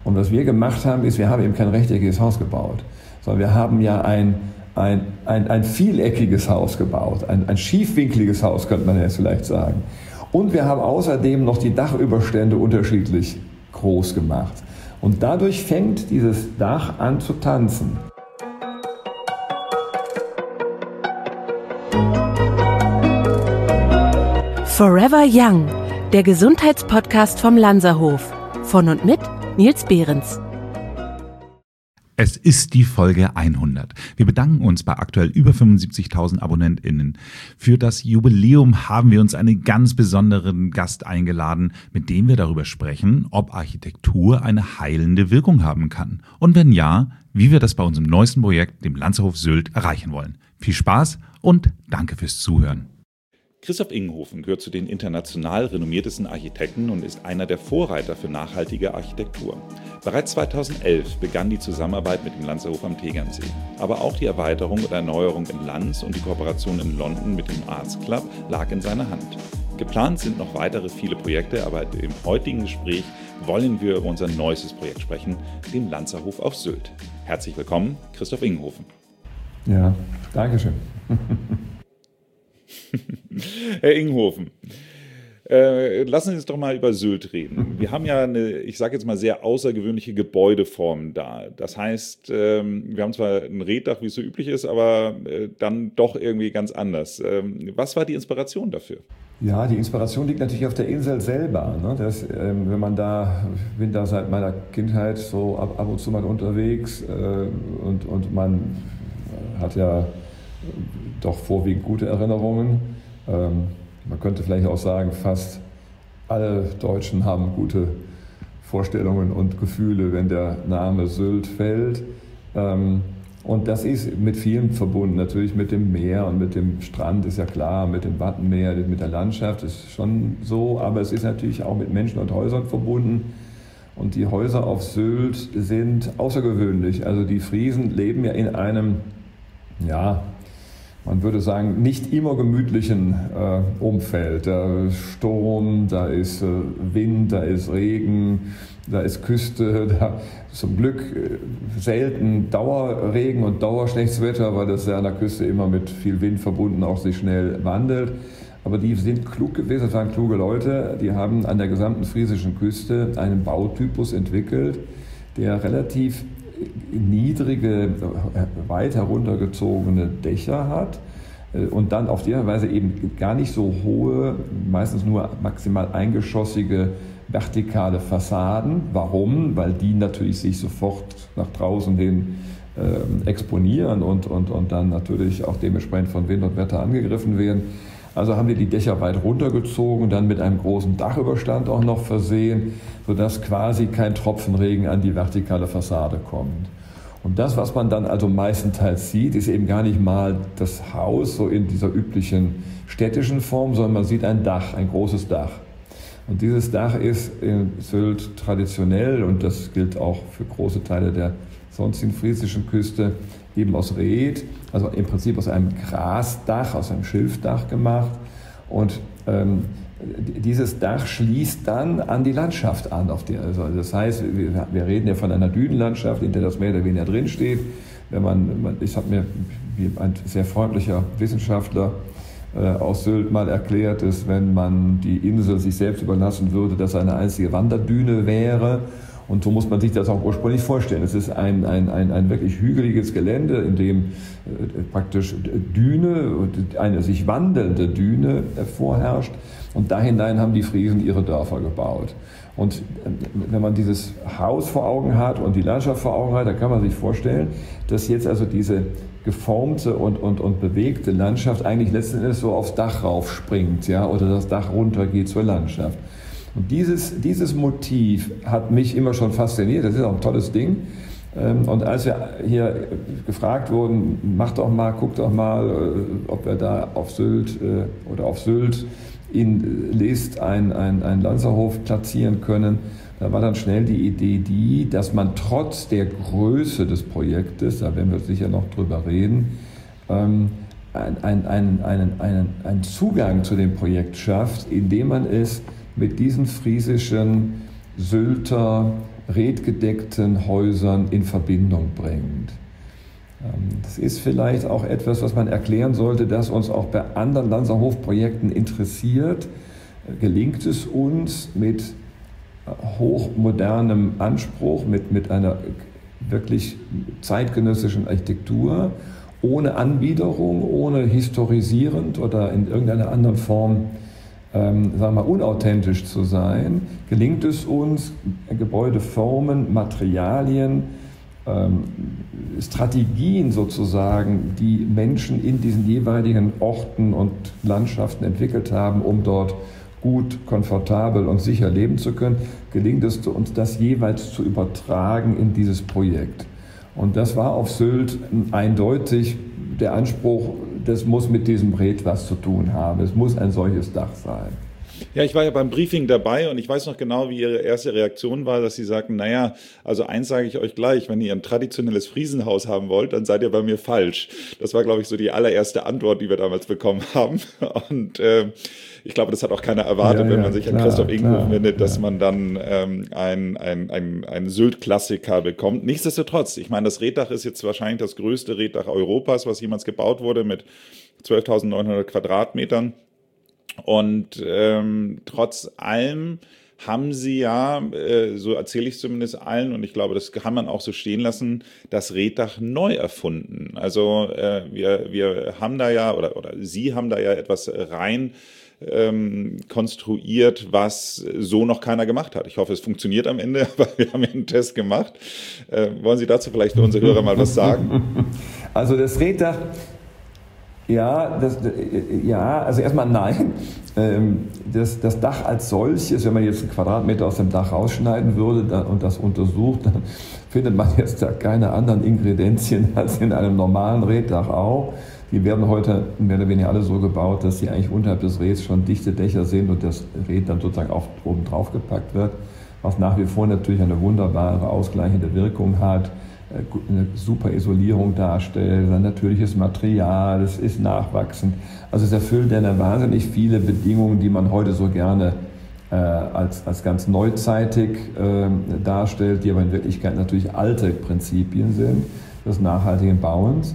Und was wir gemacht haben, ist, wir haben eben kein rechteckiges Haus gebaut, sondern wir haben ja ein vieleckiges Haus gebaut, ein schiefwinkliges Haus, könnte man jetzt vielleicht sagen. Und wir haben außerdem noch die Dachüberstände unterschiedlich groß gemacht. Und dadurch fängt dieses Dach an zu tanzen. Forever Young, der Gesundheitspodcast vom Lanzerhof. Von und mit Nils Behrens. Es ist die Folge 100. Wir bedanken uns bei aktuell über 75.000 AbonnentInnen. Für das Jubiläum haben wir uns einen ganz besonderen Gast eingeladen, mit dem wir darüber sprechen, ob Architektur eine heilende Wirkung haben kann. Und wenn ja, wie wir das bei unserem neuesten Projekt, dem Lanzerhof Sylt, erreichen wollen. Viel Spaß und danke fürs Zuhören. Christoph Ingenhofen gehört zu den international renommiertesten Architekten und ist einer der Vorreiter für nachhaltige Architektur. Bereits 2011 begann die Zusammenarbeit mit dem Lanzerhof am Tegernsee. Aber auch die Erweiterung und Erneuerung in Lanz und die Kooperation in London mit dem Arts Club lag in seiner Hand. Geplant sind noch weitere viele Projekte, aber im heutigen Gespräch wollen wir über unser neuestes Projekt sprechen, dem Lanzerhof auf Sylt. Herzlich willkommen, Christoph Ingenhofen. Ja, Dankeschön. Herr Ingenhofen, lassen Sie uns doch mal über Sylt reden. Wir haben ja eine, ich sage jetzt mal, sehr außergewöhnliche Gebäudeform da. Das heißt, wir haben zwar ein Reetdach, wie es so üblich ist, aber dann doch irgendwie ganz anders. Was war die Inspiration dafür? Ja, die Inspiration liegt natürlich auf der Insel selber. Ne? Wenn man da, ich bin da seit meiner Kindheit so ab und zu mal unterwegs und man hat ja doch vorwiegend gute Erinnerungen. Man könnte vielleicht auch sagen, fast alle Deutschen haben gute Vorstellungen und Gefühle, wenn der Name Sylt fällt. Und das ist mit vielen verbunden, natürlich mit dem Meer und mit dem Strand, ist ja klar, mit dem Wattenmeer, mit der Landschaft ist schon so, aber es ist natürlich auch mit Menschen und Häusern verbunden. Und die Häuser auf Sylt sind außergewöhnlich. Also die Friesen leben ja in einem, ja, man würde sagen, nicht immer gemütlichen Umfeld. Da ist Sturm, da ist Wind, da ist Regen, da ist Küste, da ist zum Glück selten Dauerregen und dauerschlechtes Wetter, weil das ja an der Küste immer mit viel Wind verbunden auch sich schnell wandelt. Aber die sind klug gewesen, das waren kluge Leute, die haben an der gesamten friesischen Küste einen Bautypus entwickelt, der relativ niedrige, weit heruntergezogene Dächer hat und dann auf die Weise eben gar nicht so hohe, meistens nur maximal eingeschossige vertikale Fassaden. Warum? Weil die natürlich sich sofort nach draußen hin exponieren und dann natürlich auch dementsprechend von Wind und Wetter angegriffen werden. Also haben wir die Dächer weit runtergezogen, dann mit einem großen Dachüberstand auch noch versehen, sodass quasi kein Tropfen Regen an die vertikale Fassade kommt. Und das, was man dann also meistenteils sieht, ist eben gar nicht mal das Haus so in dieser üblichen städtischen Form, sondern man sieht ein Dach, ein großes Dach. Und dieses Dach ist in Sylt traditionell, und das gilt auch für große Teile der sonstigen friesischen Küste, eben aus Reet, also im Prinzip aus einem Grasdach, aus einem Schilfdach gemacht. Und dieses Dach schließt dann an die Landschaft an. Also das heißt, wir reden ja von einer Dünenlandschaft, in der das mehr oder weniger drinsteht. Ich habe mir wie ein sehr freundlicher Wissenschaftler aus Sylt mal erklärt, dass wenn man die Insel sich selbst überlassen würde, das eine einzige Wanderdüne wäre. Und so muss man sich das auch ursprünglich vorstellen. Es ist ein wirklich hügeliges Gelände, in dem praktisch Düne, eine sich wandelnde Düne vorherrscht. Und da hinein haben die Friesen ihre Dörfer gebaut. Und wenn man dieses Haus vor Augen hat und die Landschaft vor Augen hat, dann kann man sich vorstellen, dass jetzt also diese geformte und bewegte Landschaft eigentlich letzten Endes so aufs Dach raufspringt, ja, oder das Dach runtergeht zur Landschaft. Und dieses Motiv hat mich immer schon fasziniert. Das ist auch ein tolles Ding. Und als wir hier gefragt wurden, guck doch mal, ob wir da auf Sylt in List einen Lanzerhof platzieren können, da war dann schnell die Idee dass man trotz der Größe des Projektes, da werden wir sicher noch drüber reden, einen Zugang zu dem Projekt schafft, indem man es mit diesen friesischen Sylter redgedeckten Häusern in Verbindung bringt. Das ist vielleicht auch etwas, was man erklären sollte, das uns auch bei anderen Lanzerhof-Projekten interessiert. Gelingt es uns mit hochmodernem Anspruch, mit einer wirklich zeitgenössischen Architektur, ohne Anbiederung, ohne historisierend oder in irgendeiner anderen Form sagen wir mal, unauthentisch zu sein, gelingt es uns, Gebäudeformen, Materialien, Strategien sozusagen, die Menschen in diesen jeweiligen Orten und Landschaften entwickelt haben, um dort gut, komfortabel und sicher leben zu können, gelingt es uns, das jeweils zu übertragen in dieses Projekt. Und das war auf Sylt eindeutig der Anspruch, das muss mit diesem Red was zu tun haben. Es muss ein solches Dach sein. Ja, ich war ja beim Briefing dabei und ich weiß noch genau, wie Ihre erste Reaktion war, dass Sie sagten, naja, also eins sage ich euch gleich, wenn ihr ein traditionelles Friesenhaus haben wollt, dann seid ihr bei mir falsch. Das war, glaube ich, so die allererste Antwort, die wir damals bekommen haben. Und ich glaube, das hat auch keiner erwartet, wenn man sich an Christoph Inghofen wendet, dass man dann einen Sylt-Klassiker bekommt. Nichtsdestotrotz, ich meine, das Reddach ist jetzt wahrscheinlich das größte Reddach Europas, was jemals gebaut wurde, mit 12.900 Quadratmetern. Und trotz allem haben Sie ja, so erzähle ich es zumindest allen, und ich glaube, das kann man auch so stehen lassen, das Reddach neu erfunden. Also wir haben da ja, oder Sie haben da ja etwas rein konstruiert, was so noch keiner gemacht hat. Ich hoffe, es funktioniert am Ende, aber wir haben ja einen Test gemacht. Wollen Sie dazu vielleicht für unsere Hörer mal was sagen? Also das Reddach, also erstmal nein. Das Dach als solches, wenn man jetzt einen Quadratmeter aus dem Dach rausschneiden würde und das untersucht, dann findet man jetzt da keine anderen Ingredienzien als in einem normalen Reddach auch. Die werden heute mehr oder weniger alle so gebaut, dass sie eigentlich unterhalb des Reds schon dichte Dächer sind und das Red dann sozusagen auch oben drauf gepackt wird, was nach wie vor natürlich eine wunderbare ausgleichende Wirkung hat, eine super Isolierung darstellt, ein natürliches Material, es ist nachwachsend. Also es erfüllt dann wahnsinnig viele Bedingungen, die man heute so gerne als ganz neuzeitig darstellt, die aber in Wirklichkeit natürlich alte Prinzipien sind des nachhaltigen Bauens.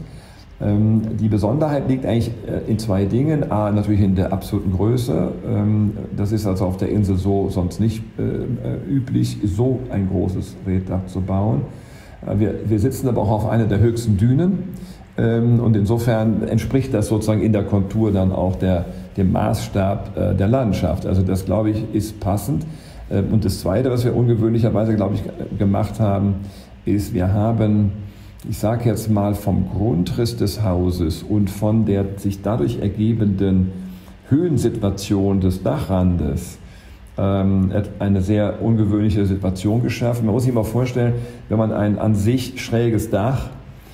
Die Besonderheit liegt eigentlich in zwei Dingen. A, natürlich in der absoluten Größe. Das ist also auf der Insel so sonst nicht üblich, so ein großes Reddach zu bauen. Wir sitzen aber auch auf einer der höchsten Dünen und insofern entspricht das sozusagen in der Kontur dann auch dem Maßstab der Landschaft. Also das, glaube ich, ist passend. Und das Zweite, was wir ungewöhnlicherweise, glaube ich, gemacht haben, ist, wir haben, ich sage jetzt mal, vom Grundriss des Hauses und von der sich dadurch ergebenden Höhensituation des Dachrandes eine sehr ungewöhnliche Situation geschaffen. Man muss sich mal vorstellen, wenn man ein an sich schräges Dach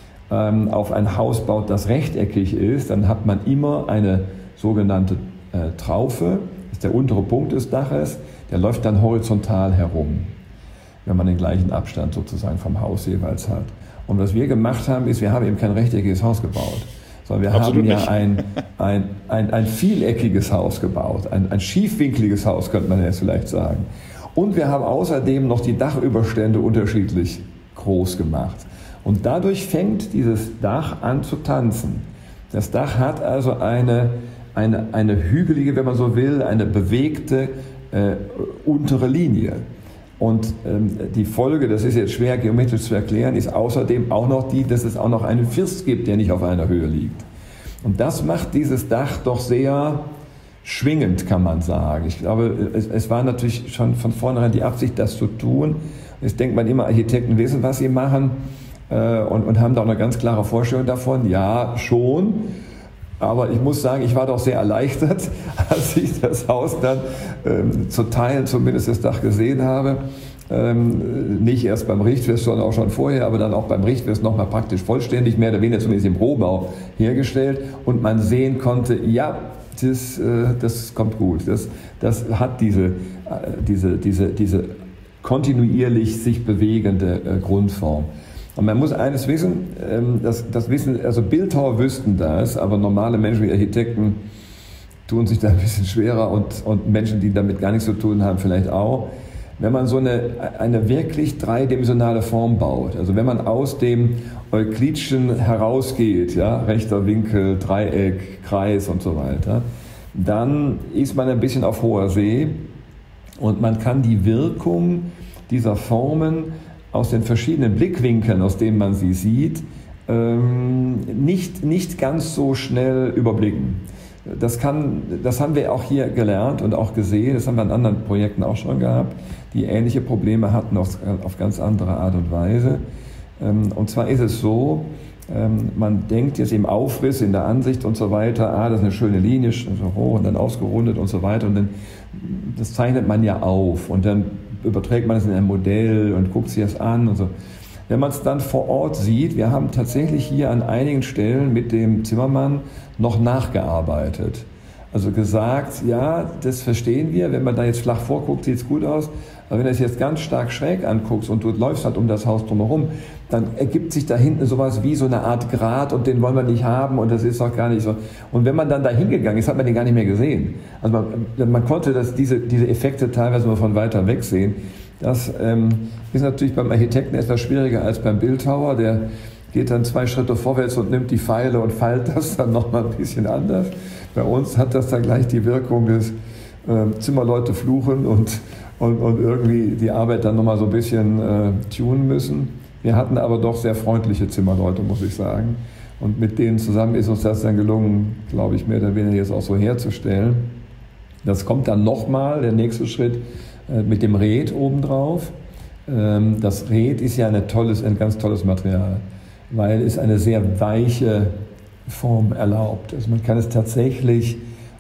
auf ein Haus baut, das rechteckig ist, dann hat man immer eine sogenannte Traufe, das ist der untere Punkt des Daches, der läuft dann horizontal herum, wenn man den gleichen Abstand sozusagen vom Haus jeweils hat. Und was wir gemacht haben, ist, wir haben eben kein rechteckiges Haus gebaut, sondern wir Absolut haben ja nicht. ein vieleckiges Haus gebaut, ein schiefwinkliges Haus, könnte man jetzt vielleicht sagen. Und wir haben außerdem noch die Dachüberstände unterschiedlich groß gemacht. Und dadurch fängt dieses Dach an zu tanzen. Das Dach hat also eine hügelige, wenn man so will, eine bewegte untere Linie. Und die Folge, das ist jetzt schwer geometrisch zu erklären, ist außerdem auch noch die, dass es auch noch einen First gibt, der nicht auf einer Höhe liegt. Und das macht dieses Dach doch sehr schwingend, kann man sagen. Ich glaube, es war natürlich schon von vornherein die Absicht, das zu tun. Jetzt denkt man immer, Architekten wissen, was sie machen und haben da auch eine ganz klare Vorstellung davon. Ja, schon. Aber ich muss sagen, ich war doch sehr erleichtert, als ich das Haus dann zu Teilen zumindest das Dach gesehen habe. Nicht erst beim Richtfest, sondern auch schon vorher, aber dann auch beim Richtfest nochmal praktisch vollständig, mehr oder weniger zumindest im Rohbau hergestellt. Und man sehen konnte, ja, das kommt gut. Das hat diese kontinuierlich sich bewegende Grundform. Und man muss eines wissen, das wissen, also Bildhauer wüssten das, aber normale Menschen wie Architekten tun sich da ein bisschen schwerer und Menschen, die damit gar nichts zu tun haben, vielleicht auch. wenn man so eine wirklich dreidimensionale Form baut, also wenn man aus dem Euklidischen herausgeht, ja, rechter Winkel, Dreieck, Kreis und so weiter, dann ist man ein bisschen auf hoher See und man kann die Wirkung dieser Formen aus den verschiedenen Blickwinkeln, aus denen man sie sieht, nicht ganz so schnell überblicken. Das haben wir auch hier gelernt und auch gesehen, das haben wir in anderen Projekten auch schon gehabt, die ähnliche Probleme hatten auf ganz andere Art und Weise. Und zwar ist es so, man denkt jetzt im Aufriss, in der Ansicht und so weiter, das ist eine schöne Linie, so hoch und dann ausgerundet und so weiter. Und dann, das zeichnet man ja auf und dann überträgt man es in ein Modell und guckt sich das an und so. Wenn man es dann vor Ort sieht, wir haben tatsächlich hier an einigen Stellen mit dem Zimmermann noch nachgearbeitet. Also gesagt, ja, das verstehen wir, wenn man da jetzt flach vorguckt, sieht es gut aus, aber wenn du es jetzt ganz stark schräg anguckst und du läufst halt um das Haus drumherum, dann ergibt sich da hinten sowas wie so eine Art Grat und den wollen wir nicht haben und das ist doch gar nicht so. Und wenn man dann da hingegangen ist, hat man den gar nicht mehr gesehen. Also man konnte diese Effekte teilweise nur von weiter weg sehen. Das ist natürlich beim Architekten etwas schwieriger als beim Bildhauer. Der geht dann 2 Schritte vorwärts und nimmt die Pfeile und feilt das dann nochmal ein bisschen anders. Bei uns hat das dann gleich die Wirkung des Zimmerleute fluchen und irgendwie die Arbeit dann nochmal so ein bisschen tunen müssen. Wir hatten aber doch sehr freundliche Zimmerleute, muss ich sagen. Und mit denen zusammen ist uns das dann gelungen, glaube ich, mehr oder weniger jetzt auch so herzustellen. Das kommt dann nochmal, der nächste Schritt, mit dem Red obendrauf. Das Red ist ja ein ganz tolles Material, weil es eine sehr weiche Form erlaubt. Also man kann es tatsächlich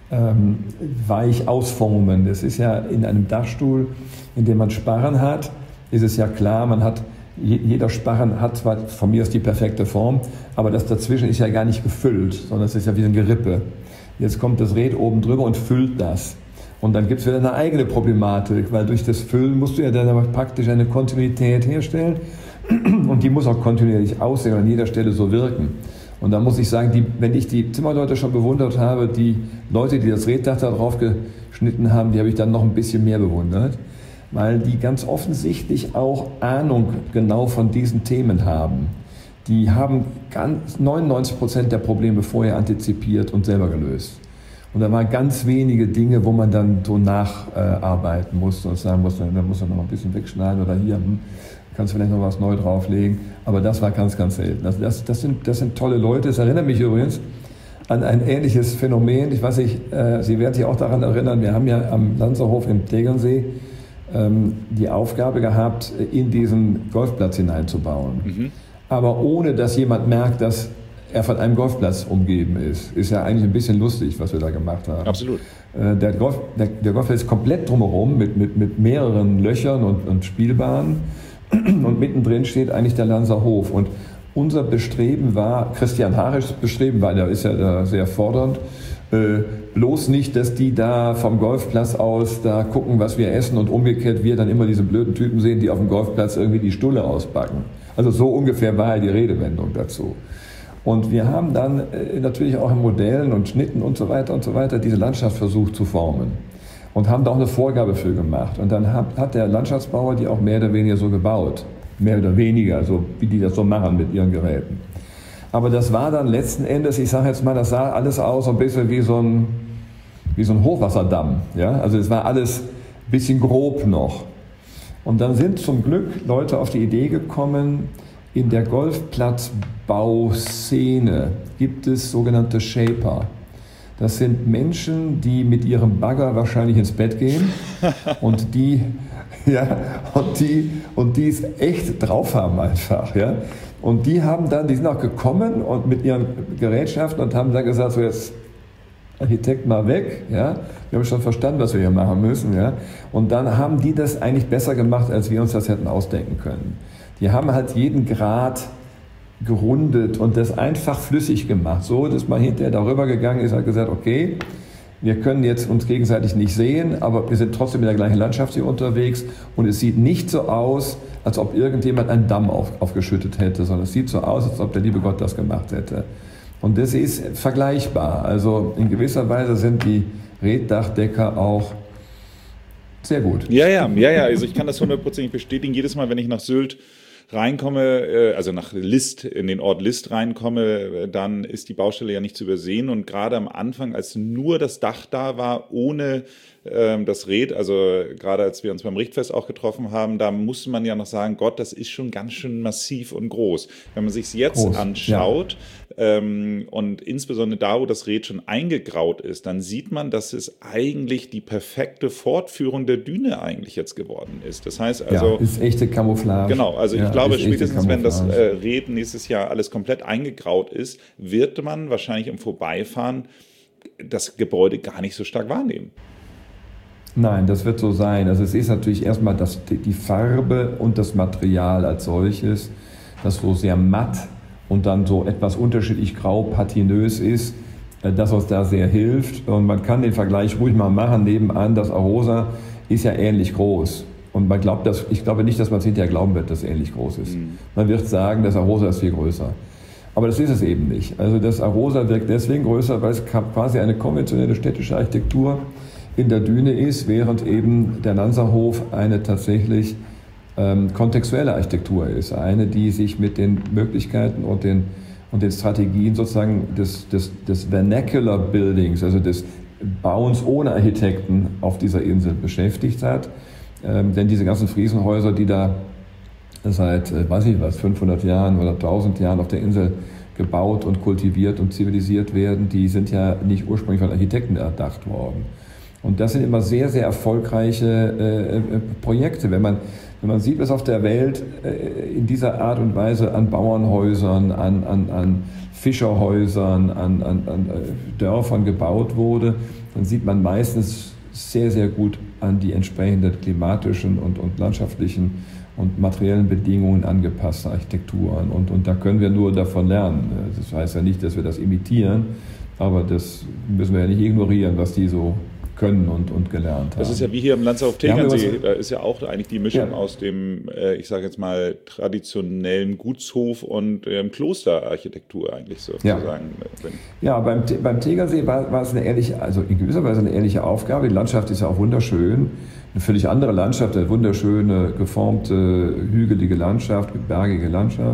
weich ausformen. Das ist ja in einem Dachstuhl, in dem man Sparren hat, ist es ja klar, jeder Sparren hat zwar von mir aus die perfekte Form, aber das dazwischen ist ja gar nicht gefüllt, sondern es ist ja wie ein Gerippe. Jetzt kommt das Red oben drüber und füllt das. Und dann gibt es wieder eine eigene Problematik, weil durch das Füllen musst du ja dann aber praktisch eine Kontinuität herstellen und die muss auch kontinuierlich aussehen und an jeder Stelle so wirken. Und da muss ich sagen, wenn ich die Zimmerleute schon bewundert habe, die Leute, die das Reddach da drauf geschnitten haben, die habe ich dann noch ein bisschen mehr bewundert, weil die ganz offensichtlich auch Ahnung genau von diesen Themen haben. Die haben 99% der Probleme vorher antizipiert und selber gelöst. Und da waren ganz wenige Dinge, wo man dann so nacharbeiten musste und sagen musste, da muss man noch ein bisschen wegschneiden oder hier kannst du vielleicht noch was neu drauflegen. Aber das war ganz, ganz selten. Also das sind tolle Leute. Es erinnert mich übrigens an ein ähnliches Phänomen. Ich weiß nicht, Sie werden sich auch daran erinnern, wir haben ja am Lanzerhof im Tegernsee die Aufgabe gehabt, in diesen Golfplatz hineinzubauen. Mhm. Aber ohne, dass jemand merkt, dass er von einem Golfplatz umgeben ist. Ist ja eigentlich ein bisschen lustig, was wir da gemacht haben. Absolut. Der Golfplatz ist komplett drumherum mit mehreren Löchern und Spielbahnen. Und mittendrin steht eigentlich der Lanzerhof. Und unser Bestreben war, Christian Harischs Bestreben war, der ist ja da sehr fordernd, bloß nicht, dass die da vom Golfplatz aus da gucken, was wir essen und umgekehrt wir dann immer diese blöden Typen sehen, die auf dem Golfplatz irgendwie die Stulle auspacken. Also so ungefähr war ja die Redewendung dazu. Und wir haben dann natürlich auch in Modellen und Schnitten und so weiter diese Landschaft versucht zu formen und haben da auch eine Vorgabe für gemacht. Und dann hat der Landschaftsbauer die auch mehr oder weniger so gebaut, mehr oder weniger, so wie die das so machen mit ihren Geräten. Aber das war dann letzten Endes, ich sage jetzt mal, das sah alles aus so ein bisschen wie so ein Hochwasserdamm. Ja? Also es war alles ein bisschen grob noch. Und dann sind zum Glück Leute auf die Idee gekommen, in der Golfplatzbauszene gibt es sogenannte Shaper. Das sind Menschen, die mit ihrem Bagger wahrscheinlich ins Bett gehen und die es echt drauf haben einfach. Ja? Und die sind auch gekommen und mit ihren Gerätschaften und haben dann gesagt, so jetzt Architekt mal weg, ja? Wir haben schon verstanden, was wir hier machen müssen. Ja? Und dann haben die das eigentlich besser gemacht, als wir uns das hätten ausdenken können. Die haben halt jeden Grad gerundet und das einfach flüssig gemacht, so dass man hinterher darüber gegangen ist und hat gesagt, okay, wir können jetzt uns gegenseitig nicht sehen, aber wir sind trotzdem in der gleichen Landschaft hier unterwegs und es sieht nicht so aus, als ob irgendjemand einen Damm aufgeschüttet hätte, sondern es sieht so aus, als ob der liebe Gott das gemacht hätte. Und das ist vergleichbar. Also in gewisser Weise sind die Reddachdecker auch Sehr gut. Ja. Also ich kann das 100% bestätigen. Jedes Mal, wenn ich nach Sylt reinkomme, also nach List, in den Ort List reinkomme, dann ist die Baustelle ja nicht zu übersehen. Und gerade am Anfang, als nur das Dach da war, ohne das Rät, also gerade als wir uns beim Richtfest auch getroffen haben, da musste man ja noch sagen, Gott, das ist schon ganz schön massiv und groß. Wenn man sich es jetzt anschaut, und insbesondere da, wo das Rät schon eingegraut ist, dann sieht man, dass es eigentlich die perfekte Fortführung der Düne eigentlich jetzt geworden ist. Das heißt also... ist echte Camouflage. Genau, also ich glaube, spätestens wenn das Rät nächstes Jahr alles komplett eingegraut ist, wird man wahrscheinlich im Vorbeifahren das Gebäude gar nicht so stark wahrnehmen. Nein, das wird so sein. Also es ist natürlich erstmal die Farbe und das Material als solches, das so sehr matt und dann so etwas unterschiedlich grau patinös ist, das uns da sehr hilft. Und man kann den Vergleich ruhig mal machen, nebenan, das Arosa ist ja ähnlich groß. Und ich glaube nicht, dass man es hinterher glauben wird, dass es ähnlich groß ist. Man wird sagen, das Arosa ist viel größer. Aber das ist es eben nicht. Also das Arosa wirkt deswegen größer, weil es quasi eine konventionelle städtische Architektur in der Düne ist, während eben der Lanzerhof eine tatsächlich kontextuelle Architektur ist. Eine, die sich mit den Möglichkeiten und den Strategien sozusagen des Vernacular Buildings, also des Bauens ohne Architekten auf dieser Insel beschäftigt hat. Denn diese ganzen Friesenhäuser, die da seit, 500 Jahren oder 1000 Jahren auf der Insel gebaut und kultiviert und zivilisiert werden, die sind ja nicht ursprünglich von Architekten erdacht worden. Und das sind immer sehr, sehr erfolgreiche Projekte. Wenn man sieht, was auf der Welt in dieser Art und Weise an Bauernhäusern, an Fischerhäusern, an Dörfern gebaut wurde, dann sieht man meistens sehr, sehr gut an die entsprechenden klimatischen und landschaftlichen und materiellen Bedingungen angepasste Architekturen. Und da können wir nur davon lernen. Das heißt ja nicht, dass wir das imitieren, aber das müssen wir ja nicht ignorieren, was die so können und gelernt haben. Das ist ja wie hier im Lanzerhof Tegernsee, da ist ja auch eigentlich die Mischung aus dem, ich sage jetzt mal, traditionellen Gutshof und Klosterarchitektur eigentlich sozusagen. Ja, beim Tegernsee war es in gewisser Weise eine ähnliche Aufgabe. Die Landschaft ist ja auch wunderschön, eine völlig andere Landschaft, eine wunderschöne, geformte, hügelige Landschaft, bergige Landschaft.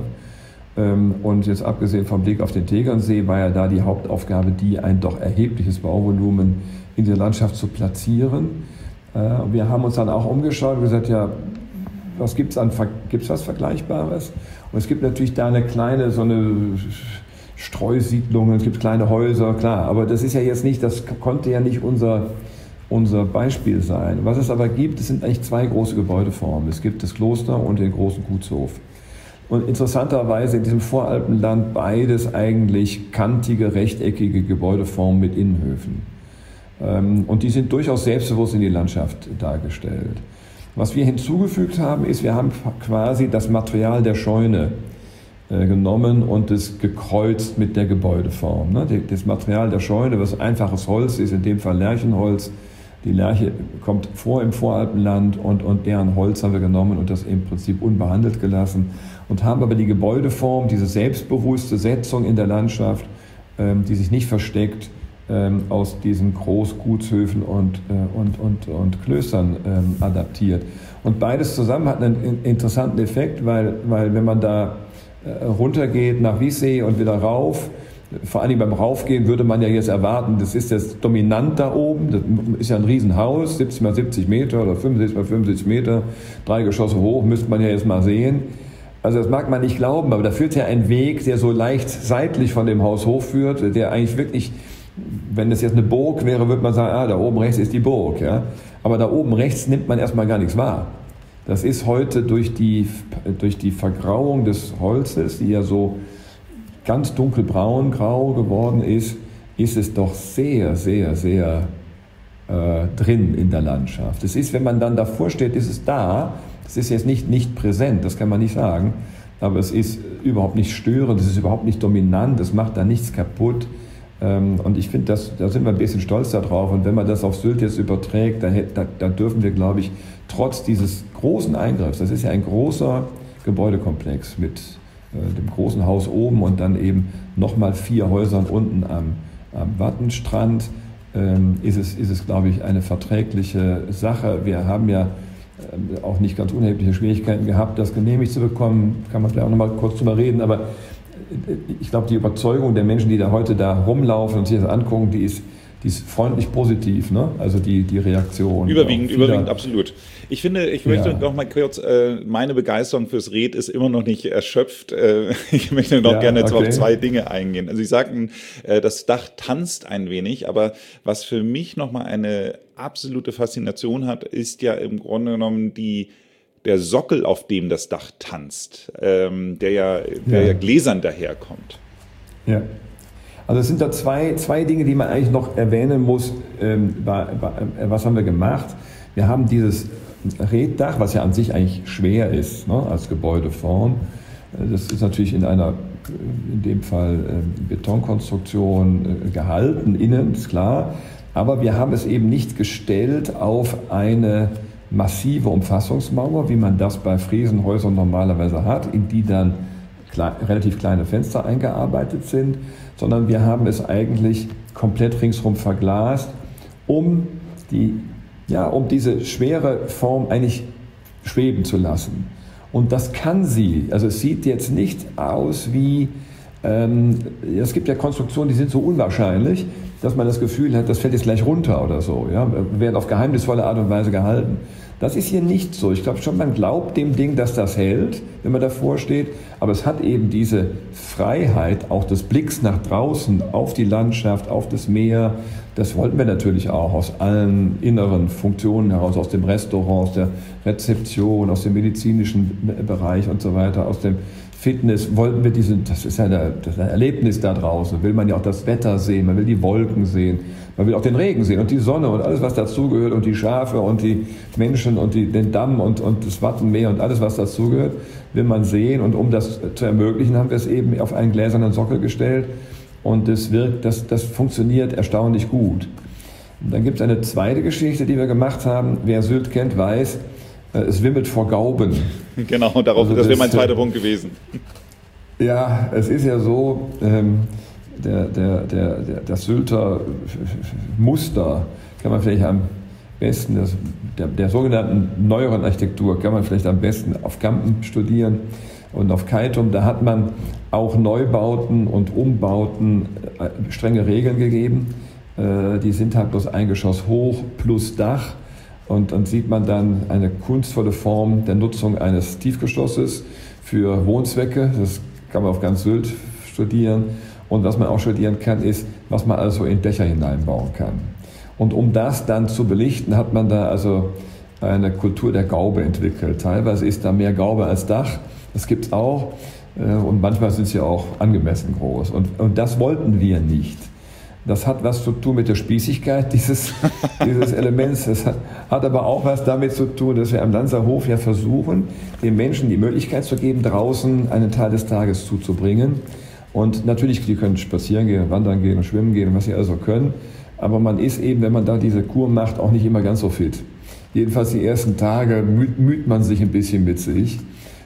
Und jetzt abgesehen vom Blick auf den Tegernsee war ja da die Hauptaufgabe, ein doch erhebliches Bauvolumen in der Landschaft zu platzieren. Wir haben uns dann auch umgeschaut und gesagt, ja, gibt's was Vergleichbares? Und es gibt natürlich da eine Streusiedlung, es gibt kleine Häuser, klar, aber das ist ja jetzt nicht, das konnte ja nicht unser Beispiel sein. Was es aber gibt, es sind eigentlich zwei große Gebäudeformen. Es gibt das Kloster und den großen Gutshof. Und interessanterweise in diesem Voralpenland beides eigentlich kantige, rechteckige Gebäudeformen mit Innenhöfen. Und die sind durchaus selbstbewusst in die Landschaft dargestellt. Was wir hinzugefügt haben, ist, wir haben quasi das Material der Scheune genommen und es gekreuzt mit der Gebäudeform. Das Material der Scheune, was einfaches Holz ist, in dem Fall Lärchenholz. Die Lärche kommt vor im Voralpenland und deren Holz haben wir genommen und das im Prinzip unbehandelt gelassen und haben aber die Gebäudeform, diese selbstbewusste Setzung in der Landschaft, die sich nicht versteckt, aus diesen Großgutshöfen und Klöstern adaptiert. Und beides zusammen hat einen interessanten Effekt, weil wenn man da runtergeht nach Wiessee und wieder rauf, vor allem beim Raufgehen würde man ja jetzt erwarten, das ist jetzt dominant da oben, das ist ja ein Riesenhaus, 70 mal 70 Meter oder 65 mal 75 Meter, 3 Geschosse hoch, müsste man ja jetzt mal sehen. Also das mag man nicht glauben, aber da führt ja ein Weg, der so leicht seitlich von dem Haus hochführt, der eigentlich wirklich, wenn das jetzt eine Burg wäre, würde man sagen, da oben rechts ist die Burg. Ja? Aber da oben rechts nimmt man erstmal gar nichts wahr. Das ist heute durch die Vergrauung des Holzes, die ja so ganz dunkelbraun, grau geworden ist es doch sehr, sehr, sehr drin in der Landschaft. Es ist, wenn man dann davor steht, ist es da. Es ist jetzt nicht präsent, das kann man nicht sagen. Aber es ist überhaupt nicht störend, es ist überhaupt nicht dominant, es macht da nichts kaputt. Und ich finde, da sind wir ein bisschen stolz darauf. Und wenn man das auf Sylt jetzt überträgt, da dürfen wir, glaube ich, trotz dieses großen Eingriffs, das ist ja ein großer Gebäudekomplex mit dem großen Haus oben und dann eben nochmal 4 Häusern unten am Wattenstrand, ist es, glaube ich, eine verträgliche Sache. Wir haben ja auch nicht ganz unerhebliche Schwierigkeiten gehabt, das genehmigt zu bekommen. Kann man vielleicht auch noch mal kurz drüber reden, aber ich glaube, die Überzeugung der Menschen, die da heute da rumlaufen und sich das angucken, die ist freundlich positiv, ne? Also die Reaktion. Überwiegend, absolut. Ich möchte noch mal kurz, meine Begeisterung fürs Red ist immer noch nicht erschöpft. Ich möchte noch gerne auf 2 Dinge eingehen. Also Sie sagten, das Dach tanzt ein wenig, aber was für mich noch mal eine absolute Faszination hat, ist ja im Grunde genommen der Sockel, auf dem das Dach tanzt, der ja gläsern daherkommt. Ja. Also es sind da zwei Dinge, die man eigentlich noch erwähnen muss. Was haben wir gemacht? Wir haben dieses Reetdach, was ja an sich eigentlich schwer ist, ne, als Gebäudeform. Das ist natürlich in dem Fall Betonkonstruktion gehalten, innen, ist klar. Aber wir haben es eben nicht gestellt auf eine massive Umfassungsmauer, wie man das bei Friesenhäusern normalerweise hat, in die dann relativ kleine Fenster eingearbeitet sind, sondern wir haben es eigentlich komplett ringsherum verglast, um diese schwere Form eigentlich schweben zu lassen. Und das kann sie. Also es sieht jetzt nicht aus wie, es gibt ja Konstruktionen, die sind so unwahrscheinlich, dass man das Gefühl hat, das fällt jetzt gleich runter oder so. Ja? Werden auf geheimnisvolle Art und Weise gehalten. Das ist hier nicht so. Ich glaube schon, man glaubt dem Ding, dass das hält, wenn man davor steht. Aber es hat eben diese Freiheit auch des Blicks nach draußen, auf die Landschaft, auf das Meer. Das wollten wir natürlich auch aus allen inneren Funktionen heraus, aus dem Restaurant, aus der Rezeption, aus dem medizinischen Bereich und so weiter, aus dem Fitness wollten wir das ist ein Erlebnis da draußen, will man ja auch das Wetter sehen, man will die Wolken sehen, man will auch den Regen sehen und die Sonne und alles, was dazugehört und die Schafe und die Menschen und den Damm und das Wattenmeer und alles, was dazugehört, will man sehen. Und um das zu ermöglichen, haben wir es eben auf einen gläsernen Sockel gestellt und das funktioniert erstaunlich gut. Und dann gibt es eine zweite Geschichte, die wir gemacht haben. Wer Sylt kennt, weiß, es wimmelt vor Gauben. Genau, das wäre mein zweiter Punkt gewesen. Ja, es ist ja so, das Sylter Muster kann man vielleicht am besten, der sogenannten neueren Architektur kann man vielleicht am besten auf Kampen studieren und auf Keitum. Da hat man auch Neubauten und Umbauten strenge Regeln gegeben. Die sind halt bloß ein Geschoss hoch plus Dach. Und dann sieht man dann eine kunstvolle Form der Nutzung eines Tiefgeschosses für Wohnzwecke. Das kann man auf ganz Sylt studieren. Und was man auch studieren kann, ist, was man also in Dächer hineinbauen kann. Und um das dann zu belichten, hat man da also eine Kultur der Gaube entwickelt. Teilweise ist da mehr Gaube als Dach. Das gibt es auch. Und manchmal sind sie auch angemessen groß. Und das wollten wir nicht. Das hat was zu tun mit der Spießigkeit dieses Elements. Das hat aber auch was damit zu tun, dass wir am Lanzerhof ja versuchen, den Menschen die Möglichkeit zu geben, draußen einen Teil des Tages zuzubringen. Und natürlich, die können spazieren gehen, wandern gehen und schwimmen gehen, was sie also können. Aber man ist eben, wenn man da diese Kur macht, auch nicht immer ganz so fit. Jedenfalls die ersten Tage müht man sich ein bisschen mit sich.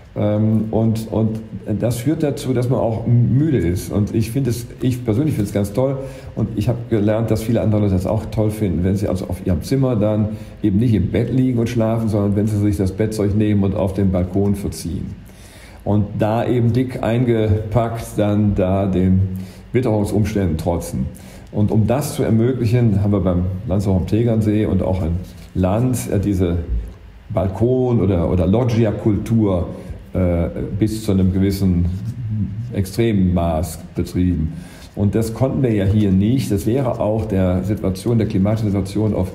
Und das führt dazu, dass man auch müde ist. Und ich persönlich finde es ganz toll. Und ich habe gelernt, dass viele andere Leute das auch toll finden, wenn sie also auf ihrem Zimmer dann eben nicht im Bett liegen und schlafen, sondern wenn sie sich das Bettzeug nehmen und auf den Balkon verziehen. Und da eben dick eingepackt dann da den Witterungsumständen trotzen. Und um das zu ermöglichen, haben wir beim Lanzerhof am Tegernsee und auch in Lanz diese Balkon- oder Loggia-Kultur bis zu einem gewissen extremen Maß betrieben. Und das konnten wir ja hier nicht. Das wäre auch der klimatischen Situation auf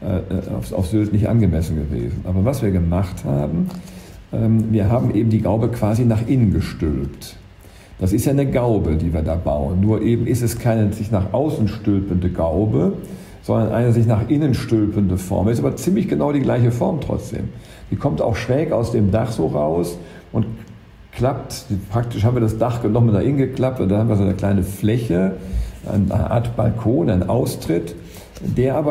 Sylt nicht angemessen gewesen. Aber was wir gemacht haben, wir haben eben die Gaube quasi nach innen gestülpt. Das ist ja eine Gaube, die wir da bauen. Nur eben ist es keine sich nach außen stülpende Gaube, sondern eine sich nach innen stülpende Form. Das ist aber ziemlich genau die gleiche Form trotzdem. Die kommt auch schräg aus dem Dach so raus und klappt. Praktisch haben wir das Dach genommen, da hingeklappt und da haben wir so eine kleine Fläche, eine Art Balkon, einen Austritt, der aber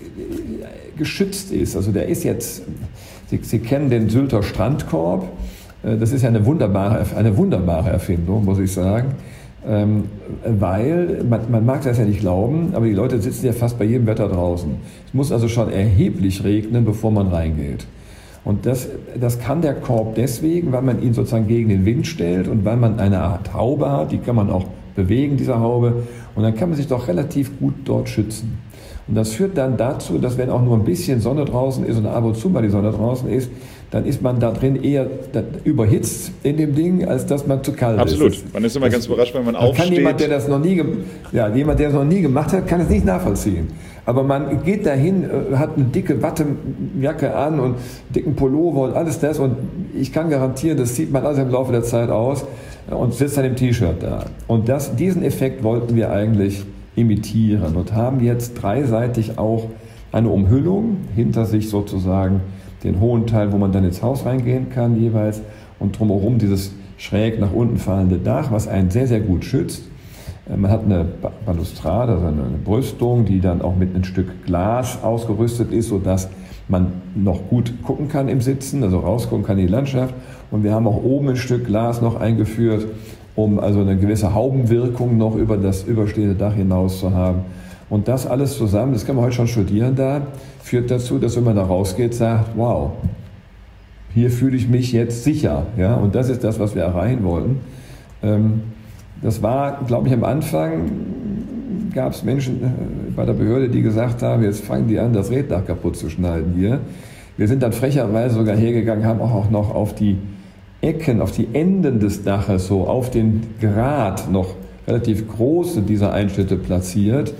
geschützt ist. Also der ist jetzt, Sie kennen den Sylter Strandkorb. Das ist ja eine wunderbare Erfindung, muss ich sagen. Weil, man mag das ja nicht glauben, aber die Leute sitzen ja fast bei jedem Wetter draußen. Es muss also schon erheblich regnen, bevor man reingeht. Und das kann der Korb deswegen, weil man ihn sozusagen gegen den Wind stellt und weil man eine Art Haube hat, die kann man auch bewegen, diese Haube, und dann kann man sich doch relativ gut dort schützen. Und das führt dann dazu, dass wenn auch nur ein bisschen Sonne draußen ist und ab und zu mal die Sonne draußen ist, dann ist man da drin eher überhitzt in dem Ding, als dass man zu kalt ist. Absolut. Man ist immer ganz überrascht, wenn man aufsteht. Kann jemand, der das noch nie gemacht hat, kann es nicht nachvollziehen. Aber man geht dahin, hat eine dicke Wattejacke an und einen dicken Pullover und alles das. Und ich kann garantieren, das zieht man alles im Laufe der Zeit aus und sitzt dann im T-Shirt da. Und diesen Effekt wollten wir eigentlich imitieren und haben jetzt dreiseitig auch eine Umhüllung hinter sich sozusagen, den hohen Teil, wo man dann ins Haus reingehen kann jeweils, und drumherum dieses schräg nach unten fallende Dach, was einen sehr, sehr gut schützt. Man hat eine Balustrade, also eine Brüstung, die dann auch mit einem Stück Glas ausgerüstet ist, sodass man noch gut gucken kann im Sitzen, also rausgucken kann in die Landschaft. Und wir haben auch oben ein Stück Glas noch eingeführt, um also eine gewisse Haubenwirkung noch über das überstehende Dach hinaus zu haben. Und das alles zusammen, das kann man heute schon studieren da, führt dazu, dass wenn man da rausgeht, sagt, wow, hier fühle ich mich jetzt sicher. Ja? Und das ist das, was wir erreichen wollten. Das war, glaube ich, am Anfang gab es Menschen bei der Behörde, die gesagt haben, jetzt fangen die an, das Reetdach kaputt zu schneiden hier. Wir sind dann frecherweise sogar hergegangen, haben auch noch auf die Ecken, auf die Enden des Daches, so auf den Grat noch relativ große dieser Einschnitte platziert.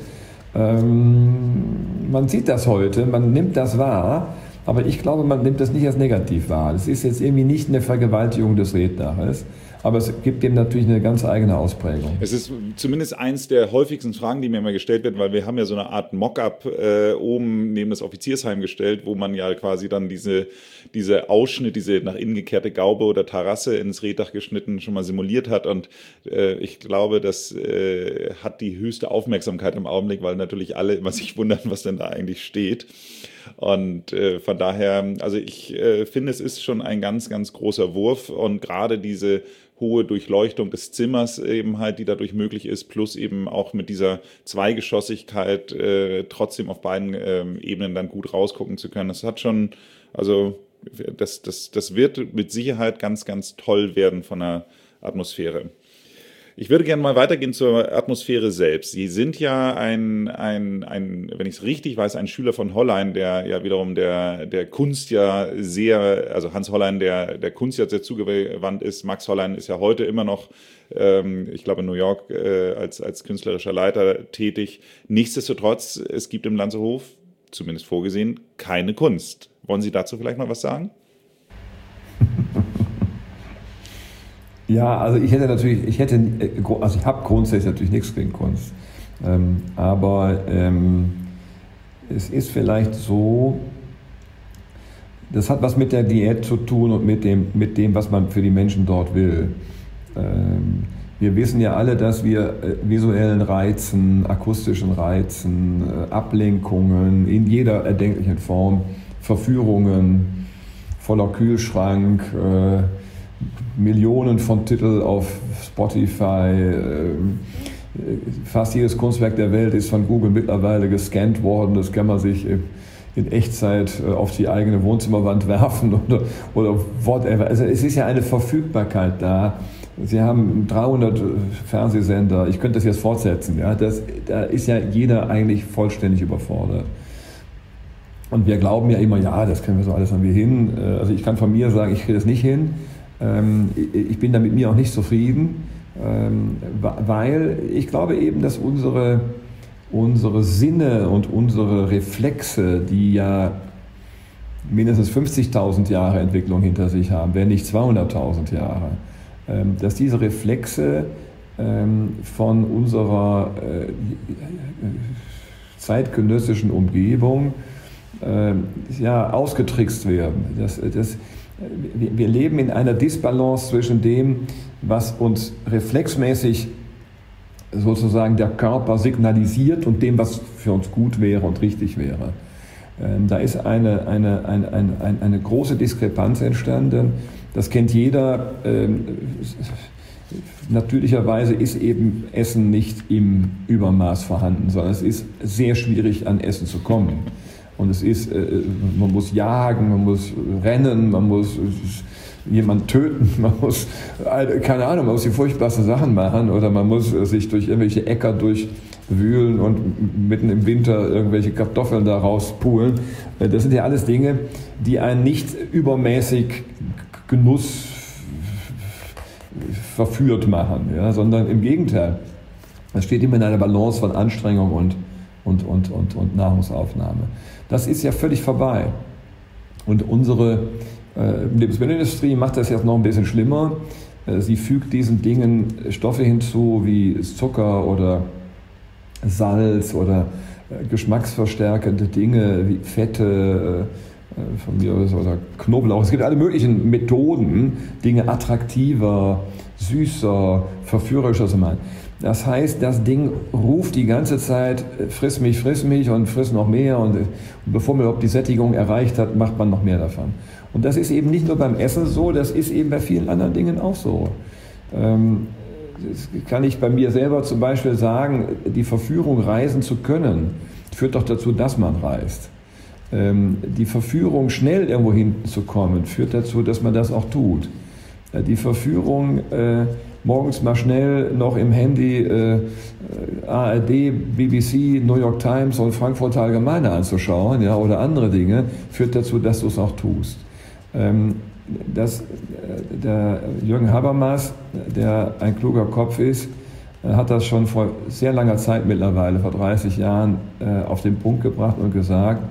Man sieht das heute, man nimmt das wahr, aber ich glaube, man nimmt das nicht als negativ wahr. Das ist jetzt irgendwie nicht eine Vergewaltigung des Reetdaches, aber es gibt dem natürlich eine ganz eigene Ausprägung. Es ist zumindest eins der häufigsten Fragen, die mir immer gestellt werden, weil wir haben ja so eine Art Mock-up oben neben das Offiziersheim gestellt, wo man ja quasi dann diese Ausschnitt, diese nach innen gekehrte Gaube oder Terrasse ins Reetdach geschnitten schon mal simuliert hat, und ich glaube, das hat die höchste Aufmerksamkeit im Augenblick, weil natürlich alle immer sich wundern, was denn da eigentlich steht. Und von daher, also ich finde, es ist schon ein ganz, ganz großer Wurf, und gerade diese hohe Durchleuchtung des Zimmers eben halt, die dadurch möglich ist, plus eben auch mit dieser Zweigeschossigkeit trotzdem auf beiden Ebenen dann gut rausgucken zu können. Das hat schon, also das wird mit Sicherheit ganz, ganz toll werden von der Atmosphäre. Ich würde gerne mal weitergehen zur Atmosphäre selbst. Sie sind ja wenn ich es richtig weiß, ein Schüler von Hollein, der ja wiederum der Kunst ja sehr, also Hans Hollein, der Kunst ja sehr zugewandt ist. Max Hollein ist ja heute immer noch, ich glaube in New York, als künstlerischer Leiter tätig. Nichtsdestotrotz, es gibt im Lanzerhof, zumindest vorgesehen, keine Kunst. Wollen Sie dazu vielleicht mal was sagen? Ja, also ich habe grundsätzlich natürlich nichts gegen Kunst. Aber es ist vielleicht so, das hat was mit der Diät zu tun und mit dem, was man für die Menschen dort will. Wir wissen ja alle, dass wir visuellen Reizen, akustischen Reizen, Ablenkungen in jeder erdenklichen Form, Verführungen, voller Kühlschrank, Millionen von Titeln auf Spotify, fast jedes Kunstwerk der Welt ist von Google mittlerweile gescannt worden. Das kann man sich in Echtzeit auf die eigene Wohnzimmerwand werfen oder whatever. Also es ist ja eine Verfügbarkeit da. Sie haben 300 Fernsehsender. Ich könnte das jetzt fortsetzen. Ja? Da ist ja jeder eigentlich vollständig überfordert. Und wir glauben ja immer, ja, das können wir so alles irgendwie hin. Also ich kann von mir sagen, ich kriege das nicht hin. Ich bin da mit mir auch nicht zufrieden, weil ich glaube eben, dass unsere Sinne und unsere Reflexe, die ja mindestens 50.000 Jahre Entwicklung hinter sich haben, wenn nicht 200.000 Jahre, dass diese Reflexe von unserer zeitgenössischen Umgebung ausgetrickst werden. Wir leben in einer Disbalance zwischen dem, was uns reflexmäßig sozusagen der Körper signalisiert und dem, was für uns gut wäre und richtig wäre. Da ist eine große Diskrepanz entstanden. Das kennt jeder. Natürlicherweise ist eben Essen nicht im Übermaß vorhanden, sondern es ist sehr schwierig, an Essen zu kommen. Und es ist, man muss jagen, man muss rennen, man muss jemanden töten, man muss, keine Ahnung, man muss die furchtbarsten Sachen machen oder man muss sich durch irgendwelche Äcker durchwühlen und mitten im Winter irgendwelche Kartoffeln da rauspulen. Das sind ja alles Dinge, die einen nicht übermäßig Genuss verführt machen, ja, sondern im Gegenteil. Es steht immer in einer Balance von Anstrengung und Nahrungsaufnahme. Das ist ja völlig vorbei. Und unsere Lebensmittelindustrie macht das jetzt noch ein bisschen schlimmer. Sie fügt diesen Dingen Stoffe hinzu wie Zucker oder Salz oder geschmacksverstärkende Dinge wie Fette, von mir aus, oder Knoblauch. Es gibt alle möglichen Methoden, Dinge attraktiver, süßer, verführerischer zu machen. Das heißt, das Ding ruft die ganze Zeit, friss mich und friss noch mehr. Und bevor man überhaupt die Sättigung erreicht hat, macht man noch mehr davon. Und das ist eben nicht nur beim Essen so, das ist eben bei vielen anderen Dingen auch so. Das kann ich bei mir selber zum Beispiel sagen, die Verführung, reisen zu können, führt doch dazu, dass man reist. Die Verführung, schnell irgendwo hinzukommen, führt dazu, dass man das auch tut. Die Verführung, morgens mal schnell noch im Handy ARD, BBC, New York Times und Frankfurter Allgemeine anzuschauen, ja, oder andere Dinge, führt dazu, dass du es auch tust. Der Jürgen Habermas, der ein kluger Kopf ist, hat das schon vor sehr langer Zeit mittlerweile, vor 30 Jahren, auf den Punkt gebracht und gesagt,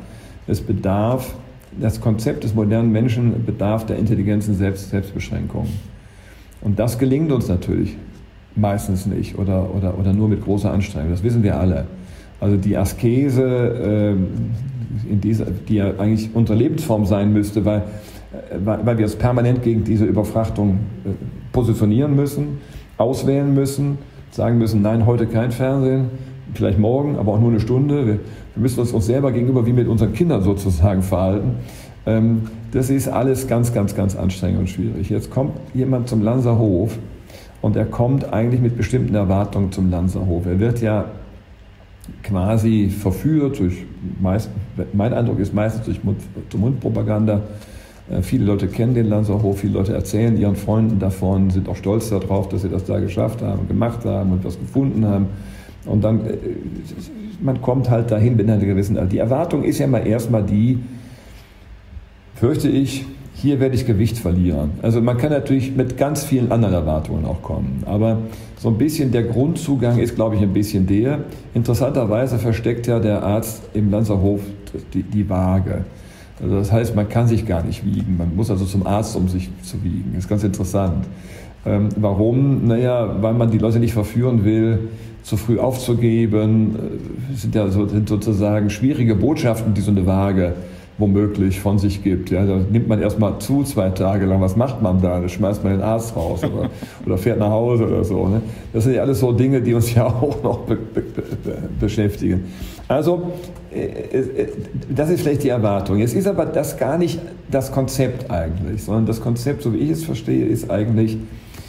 das Konzept des modernen Menschen bedarf der intelligenten Selbstbeschränkung. Und das gelingt uns natürlich meistens nicht oder nur mit großer Anstrengung. Das wissen wir alle. Also die Askese, die ja eigentlich unsere Lebensform sein müsste, weil wir uns permanent gegen diese Überfrachtung positionieren müssen, auswählen müssen, sagen müssen, nein, heute kein Fernsehen, vielleicht morgen, aber auch nur eine Stunde. Wir müssen uns selber gegenüber wie mit unseren Kindern sozusagen verhalten. Das ist alles ganz, ganz, ganz anstrengend und schwierig. Jetzt kommt jemand zum Lanzerhof und er kommt eigentlich mit bestimmten Erwartungen zum Lanzerhof. Er wird ja quasi verführt mein Eindruck ist meistens durch Mund-zu-Mund-Propaganda. Viele Leute kennen den Lanzerhof, viele Leute erzählen ihren Freunden davon, sind auch stolz darauf, dass sie das da geschafft haben, gemacht haben und was gefunden haben. Und dann, man kommt halt dahin mit einer gewissen, die Erwartung ist ja mal erstmal die, fürchte ich, hier werde ich Gewicht verlieren. Also man kann natürlich mit ganz vielen anderen Erwartungen auch kommen, aber so ein bisschen der Grundzugang ist, glaube ich, ein bisschen der. Interessanterweise versteckt ja der Arzt im Lanzerhof die Waage. Also das heißt, man kann sich gar nicht wiegen, man muss also zum Arzt, um sich zu wiegen. Das ist ganz interessant. Warum? Naja, weil man die Leute nicht verführen will, zu früh aufzugeben. Sind sozusagen schwierige Botschaften, die so eine Waage womöglich von sich gibt. Ja, da nimmt man erstmal zu 2 Tage lang, was macht man da? Da schmeißt man den Arzt raus oder fährt nach Hause oder so. Ne? Das sind ja alles so Dinge, die uns ja auch noch beschäftigen. Also, das ist vielleicht die Erwartung. Jetzt ist aber das gar nicht das Konzept eigentlich, sondern das Konzept, so wie ich es verstehe, ist eigentlich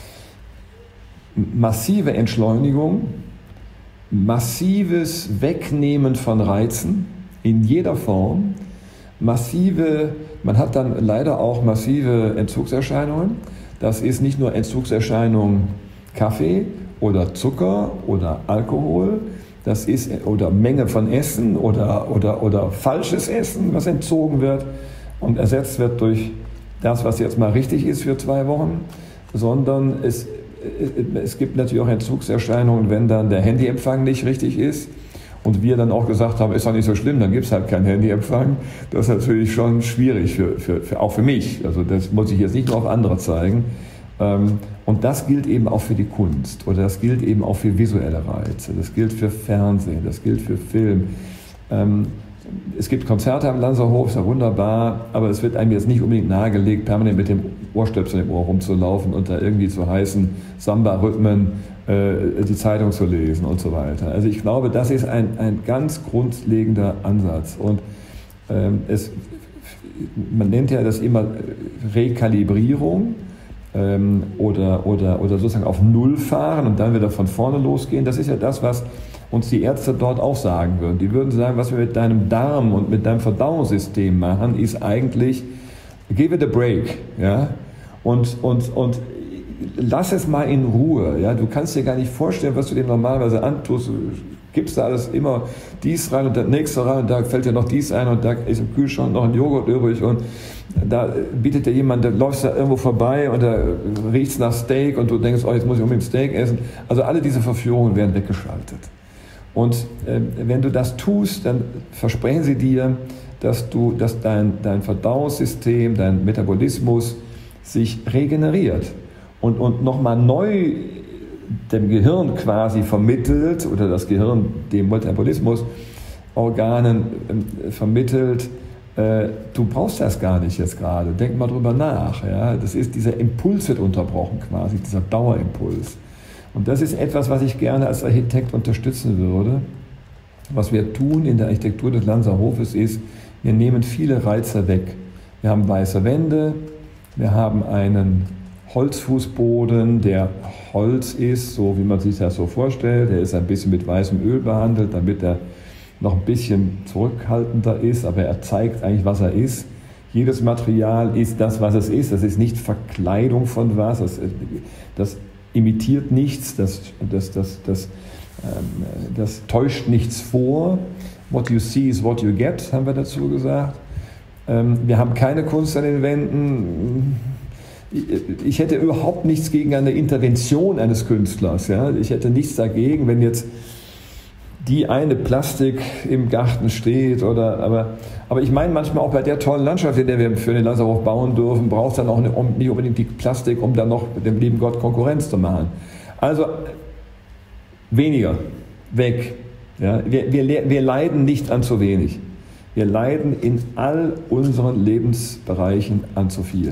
massive Entschleunigung, massives Wegnehmen von Reizen in jeder Form, man hat dann leider auch massive Entzugserscheinungen. Das ist nicht nur Entzugserscheinung Kaffee oder Zucker oder Alkohol, das ist oder Menge von Essen oder falsches Essen, was entzogen wird und ersetzt wird durch das, was jetzt mal richtig ist für 2 Wochen, sondern es gibt natürlich auch Entzugserscheinungen, wenn dann der Handyempfang nicht richtig ist. Und wir dann auch gesagt haben, ist doch nicht so schlimm, dann gibt es halt keinen Handyempfang. Das ist natürlich schon schwierig, auch für mich. Also das muss ich jetzt nicht nur auf andere zeigen. Und das gilt eben auch für die Kunst oder das gilt eben auch für visuelle Reize. Das gilt für Fernsehen, das gilt für Film. Es gibt Konzerte am Lanzerhof, ist ja wunderbar, aber es wird einem jetzt nicht unbedingt nahegelegt, permanent mit dem Ohrstöpsel im Ohr rumzulaufen und da irgendwie zu heißen Samba-Rhythmen die Zeitung zu lesen und so weiter. Also ich glaube, das ist ein ganz grundlegender Ansatz. Und man nennt ja das immer Rekalibrierung. oder sozusagen auf Null fahren und dann wieder von vorne losgehen. Das ist ja das, was uns die Ärzte dort auch sagen würden. Die würden sagen, was wir mit deinem Darm und mit deinem Verdauungssystem machen, ist eigentlich, give it a break, ja, und lass es mal in Ruhe, ja, du kannst dir gar nicht vorstellen, was du dir normalerweise antust, du gibst da alles immer dies rein und das nächste rein und da fällt dir noch dies ein und da ist im Kühlschrank noch ein Joghurt übrig und da bietet dir jemand, da läufst da irgendwo vorbei und da riecht es nach Steak und du denkst, oh, jetzt muss ich unbedingt Steak essen. Also alle diese Verführungen werden weggeschaltet. Und wenn du das tust, dann versprechen sie dir, dass dein Verdauungssystem, dein Metabolismus sich regeneriert und nochmal neu dem Gehirn quasi vermittelt oder das Gehirn dem Metabolismusorganen vermittelt, du brauchst das gar nicht jetzt gerade, denk mal drüber nach. Ja? Das ist, dieser Impuls wird unterbrochen quasi, dieser Dauerimpuls. Und das ist etwas, was ich gerne als Architekt unterstützen würde. Was wir tun in der Architektur des Lanzerhofes ist, wir nehmen viele Reize weg. Wir haben weiße Wände, wir haben einen Holzfußboden, der Holz ist, so wie man sich das so vorstellt. Der ist ein bisschen mit weißem Öl behandelt, damit er noch ein bisschen zurückhaltender ist, aber er zeigt eigentlich, was er ist. Jedes Material ist das, was es ist. Das ist nicht Verkleidung von was. Das imitiert nichts, das täuscht nichts vor. What you see is what you get, haben wir dazu gesagt. Wir haben keine Kunst an den Wänden. Ich hätte überhaupt nichts gegen eine Intervention eines Künstlers. Ja? Ich hätte nichts dagegen, wenn jetzt die eine Plastik im Garten steht. Aber ich meine manchmal auch bei der tollen Landschaft, in der wir für den Lanzerhof bauen dürfen, braucht es dann auch nicht unbedingt die Plastik, um dann noch dem lieben Gott Konkurrenz zu machen. Also weniger, weg. Ja? Wir leiden nicht an zu wenig. Wir leiden in all unseren Lebensbereichen an zu viel.